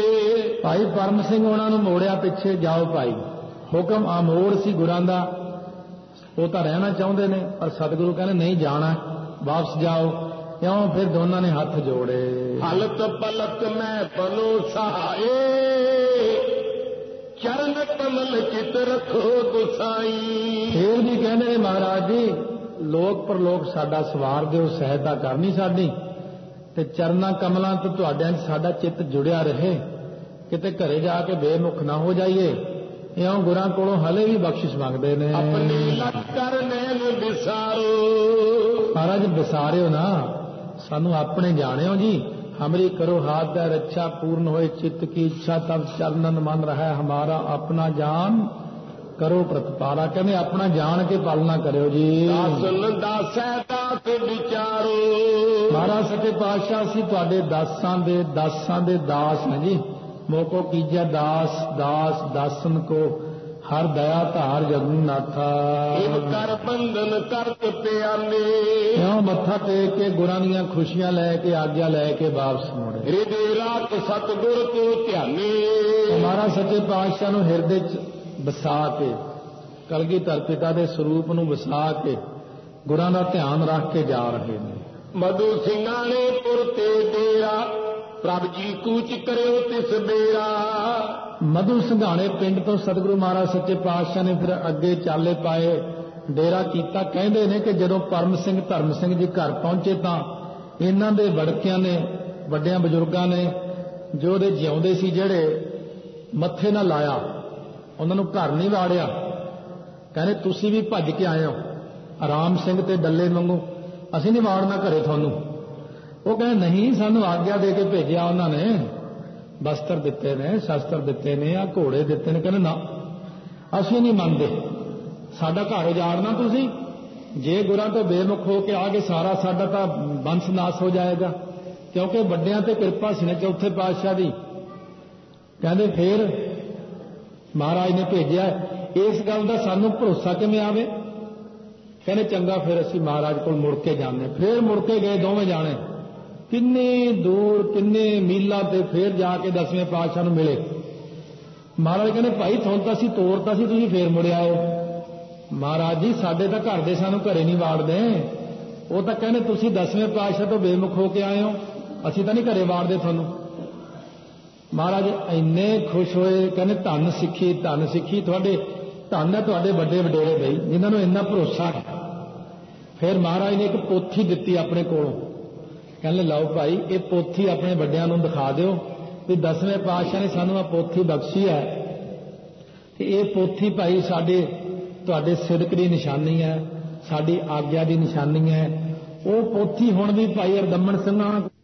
ਭਾਈ ਪਰਮ ਸਿੰਘ ਉਹਨਾਂ ਨੂੰ ਮੋੜਿਆ ਪਿੱਛੇ, ਜਾਓ ਭਾਈ। ਹੁਕਮ ਅਮੋਲ ਸੀ ਗੁਰਾਂ ਦਾ, ਉਹ ਤਾਂ ਰਹਿਣਾ ਚਾਹੁੰਦੇ ਨੇ, ਪਰ ਸਤਿਗੁਰੂ ਕਹਿੰਦੇ ਨਹੀਂ ਜਾਣਾ, ਵਾਪਸ ਜਾਓ। ਕਿਉਂ? ਫਿਰ ਦੋਨਾਂ ਨੇ ਹੱਥ ਜੋੜੇ। ਹਲਤ ਪਲਤ ਮੈਂ ਬਨੋ ਸਹਾਏ, ਚਰਨ ਕਮਲ ਚਿਤ ਰੱਖੋ ਗੁਸਾਈ। ਫਿਰ ਵੀ ਕਹਿੰਦੇ ਨੇ ਮਹਾਰਾਜ ਜੀ ਲੋਕ ਪਰਲੋਕ ਸਾਡਾ ਸਵਾਰ ਦਿਓ, ਸਹਾਇਤਾ ਕਰਨੀ ਸਾਡੀ, ਤੇ ਚਰਨਾਂ ਕਮਲਾਂ ਤੋਂ ਤੁਹਾਡਿਆਂ 'ਚ ਸਾਡਾ ਚਿੱਤ ਜੁੜਿਆ ਰਹੇ, ਕਿਤੇ ਘਰੇ ਜਾ ਕੇ ਬੇਮੁਖ ਨਾ ਹੋ ਜਾਈਏ। ਇਉਂ ਗੁਰਾਂ ਕੋਲੋਂ ਹਲੇ ਵੀ ਬਖਸ਼ਿਸ਼ ਮੰਗਦੇ ਨੇ। ਆਪਣੇ ਲੱਗ ਕਰ ਨੈਣ ਵਿਸਾਰੋ। ਮਹਾਰਾਜ ਵਿਸਾਰਿਓ ਨਾ, ਸਾਨੂੰ ਆਪਣੇ ਜਾਣਿਓ ਜੀ। ਹਮਰੀ ਕਰੋ ਹਾਥ ਦਾ ਰੱਛਾ, ਪੂਰਨ ਹੋਏ ਚਿੱਤ ਕੀ ਇੱਛਾ, ਤਬ ਚਰਨਨ ਮਨ ਰਹਾ ਹਮਾਰਾ। ਆਪਣਾ ਜਾਨ ਕਰੋ ਪ੍ਰਤਪਾਰਾ। ਕਹਿੰਦੇ ਆਪਣਾ ਜਾਣ ਕੇ ਪਾਲਣਾ ਕਰਿਓ ਜੀ। ਦਾਸਨ ਦਾਸੈ ਦਾਸ ਵਿਚਾਰੋ। ਮਹਾਰਾਜ ਸੱਚੇ ਪਾਤਸ਼ਾਹ ਅਸੀਂ ਤੁਹਾਡੇ ਦਾਸਾਂ ਦੇ ਦਾਸਾਂ ਦੇ ਦਾਸ ਨੇ ਜੀ। ਮੋਕੋ ਕੀਜੈ ਦਾਸ ਦਾਸ ਦਾਸਨ ਕੋ, ਹਰ ਦਇਆ ਧਾਰ ਜਗਨਨਾਥਾ। ਇਵ ਕਰ ਬੰਧਨ ਕਰਤ ਪਿਆਲੇ। ਇਉਂ ਮੱਥਾ ਟੇਕ ਕੇ ਗੁਰਾਂ ਦੀਆਂ ਖੁਸ਼ੀਆਂ ਲੈ ਕੇ ਆਗਿਆ ਲੈ ਕੇ ਵਾਪਸ ਮੁੜੇ। ਹਿਰਦੇ ਰਾਖ ਸਤਿਗੁਰ ਕੋ ਧਿਆਨੇ। ਮਹਾਰਾਜ ਸੱਚੇ ਪਾਤਸ਼ਾਹ ਨੂੰ ਹਿਰਦੇ 'ਚ ਵਸਾ ਕੇ, ਕਲਗੀਧਰ ਪਿਤਾ ਦੇ ਸਰੂਪ ਨੂੰ ਵਸਾ ਕੇ ਗੁਰਾਂ ਦਾ ਧਿਆਨ ਰੱਖ ਕੇ ਜਾ ਰਹੇ ਨੇ। ਮਧੂ ਸਿੰਘਾਂ ਨੇ ਪੁਰ ਤੇ ਡੇਰਾ, ਪ੍ਰਭ ਜੀ ਕੂਚ ਕਰਿਓ ਤਿਸ ਬੇਰਾ। ਮਧੂ ਸਿੰਘਾਣੇ ਪਿੰਡ ਤੋਂ ਸਤਿਗੁਰੂ ਮਹਾਰਾਜ ਸੱਚੇ ਪਾਤਸ਼ਾਹ ਨੇ ਫਿਰ ਅੱਗੇ ਚਾਲੇ ਪਾਏ, ਡੇਰਾ ਕੀਤਾ। ਕਹਿੰਦੇ ਨੇ ਕਿ ਜਦੋਂ ਪਰਮ ਸਿੰਘ ਧਰਮ ਸਿੰਘ ਜੀ ਘਰ ਪਹੁੰਚੇ ਤਾਂ ਇਹਨਾਂ ਦੇ ਵੜਕਿਆਂ ਨੇ, ਵੱਡਿਆਂ ਬਜ਼ੁਰਗਾਂ ਨੇ ਜੋ ਉਹਦੇ ਜਿਉਂਦੇ ਸੀ ਜਿਹੜੇ, ਮੱਥੇ ਨਾਲ ਲਾਇਆ, ਉਹਨਾਂ ਨੂੰ ਘਰ ਨਹੀਂ ਵਾੜਿਆ। ਕਹਿੰਦੇ ਤੁਸੀਂ ਵੀ ਭੱਜ ਕੇ ਆਏ ਹੋ ਆਰਾਮ ਸਿੰਘ ਤੇ ਡੱਲੇ ਵਾਂਗੂ, ਅਸੀਂ ਨਹੀਂ ਵਾੜਨਾ ਘਰੇ ਤੁਹਾਨੂੰ। ਉਹ ਕਹਿੰਦੇ ਨਹੀਂ, ਸਾਨੂੰ ਆਗਿਆ ਦੇ ਕੇ ਭੇਜਿਆ ਉਹਨਾਂ ਨੇ, ਬਸਤਰ ਦਿੱਤੇ ਨੇ, ਸ਼ਸਤਰ ਦਿੱਤੇ ਨੇ, ਆ ਘੋੜੇ ਦਿੱਤੇ ਨੇ। ਕਹਿੰਦੇ ਨਾ, ਅਸੀਂ ਨਹੀਂ ਮੰਨਦੇ, ਸਾਡਾ ਘਰ ਉਜਾੜਨਾ ਤੁਸੀਂ। ਜੇ ਗੁਰਾਂ ਤੋਂ ਬੇਮੁਖ ਹੋ ਕੇ ਆ ਕੇ ਸਾਰਾ ਸਾਡਾ ਤਾਂ ਬੰਸ ਨਾਸ ਹੋ ਜਾਏਗਾ, ਕਿਉਂਕਿ ਵੱਡਿਆਂ ਤੇ ਕਿਰਪਾ ਸੀ ਨੇ ਚੌਥੇ ਪਾਤਸ਼ਾਹ ਦੀ। ਕਹਿੰਦੇ ਫੇਰ ਮਹਾਰਾਜ ਨੇ ਭੇਜਿਆ, ਇਸ ਗੱਲ ਦਾ ਸਾਨੂੰ ਭਰੋਸਾ ਕਿਵੇਂ ਆਵੇ? ਕਹਿੰਦੇ ਚੰਗਾ ਫਿਰ ਅਸੀਂ ਮਹਾਰਾਜ ਕੋਲ ਮੁੜ ਕੇ ਜਾਂਦੇ। ਫੇਰ ਮੁੜ ਕੇ ਗਏ ਦੋਵੇਂ ਜਾਣੇ, ਕਿੰਨੇ ਦੂਰ ਕਿੰਨੇ ਮੀਲਾਂ ਤੇ ਫੇਰ ਜਾ ਕੇ ਦਸਵੇਂ ਪਾਤਸ਼ਾਹ ਨੂੰ ਮਿਲੇ। ਮਹਾਰਾਜ ਕਹਿੰਦੇ ਭਾਈ ਤੁਹਾਨੂੰ ਤਾਂ ਅਸੀਂ ਤੋਰਤਾ ਸੀ, ਤੁਸੀਂ ਫੇਰ ਮੁੜ ਆਏ। ਮਹਾਰਾਜ ਜੀ ਸਾਡੇ ਤਾਂ ਘਰ ਦੇ ਸਾਨੂੰ ਘਰੇ ਨਹੀਂ ਵਾੜਦੇ। ਉਹ ਤਾਂ ਕਹਿੰਦੇ ਤੁਸੀਂ ਦਸਵੇਂ ਪਾਤਸ਼ਾਹ ਤੋਂ ਬੇਮੁਖ ਹੋ ਕੇ ਆਏ ਹੋ, ਅਸੀਂ ਤਾਂ ਨਹੀਂ ਘਰੇ ਵਾੜਦੇ ਤੁਹਾਨੂੰ। ਮਹਾਰਾਜ ਇੰਨੇ ਖੁਸ਼ ਹੋਏ, ਕਹਿੰਦੇ ਧੰਨ ਸਿੱਖੀ ਧੰਨ ਸਿੱਖੀ ਤੁਹਾਡੇ, ਧੰਨ ਹੈ ਤੁਹਾਡੇ ਵੱਡੇ ਵਡੇਰੇ ਬਈ ਜਿਨ੍ਹਾਂ ਨੂੰ ਇੰਨਾ ਭਰੋਸਾ ਹੈ। ਫਿਰ ਮਹਾਰਾਜ ਨੇ ਇੱਕ ਪੋਥੀ ਦਿੱਤੀ ਆਪਣੇ ਕੋਲੋਂ, ਕਹਿੰਦੇ ਲਓ ਭਾਈ ਇਹ ਪੋਥੀ ਆਪਣੇ ਵੱਡਿਆਂ ਨੂੰ ਦਿਖਾ ਦਿਓ ਵੀ ਦਸਵੇਂ ਪਾਤਸ਼ਾਹ ਨੇ ਸਾਨੂੰ ਆ ਪੋਥੀ ਬਖਸ਼ੀ ਹੈ, ਤੇ ਇਹ ਪੋਥੀ ਭਾਈ ਸਾਡੇ ਤੁਹਾਡੇ ਸਿਦਕ ਦੀ ਨਿਸ਼ਾਨੀ ਹੈ, ਸਾਡੀ ਆਗਿਆ ਦੀ ਨਿਸ਼ਾਨੀ ਹੈ। ਉਹ ਪੋਥੀ ਹੁਣ ਵੀ ਭਾਈ ਹਰਦਮਨ ਸਿੰਘਾਂ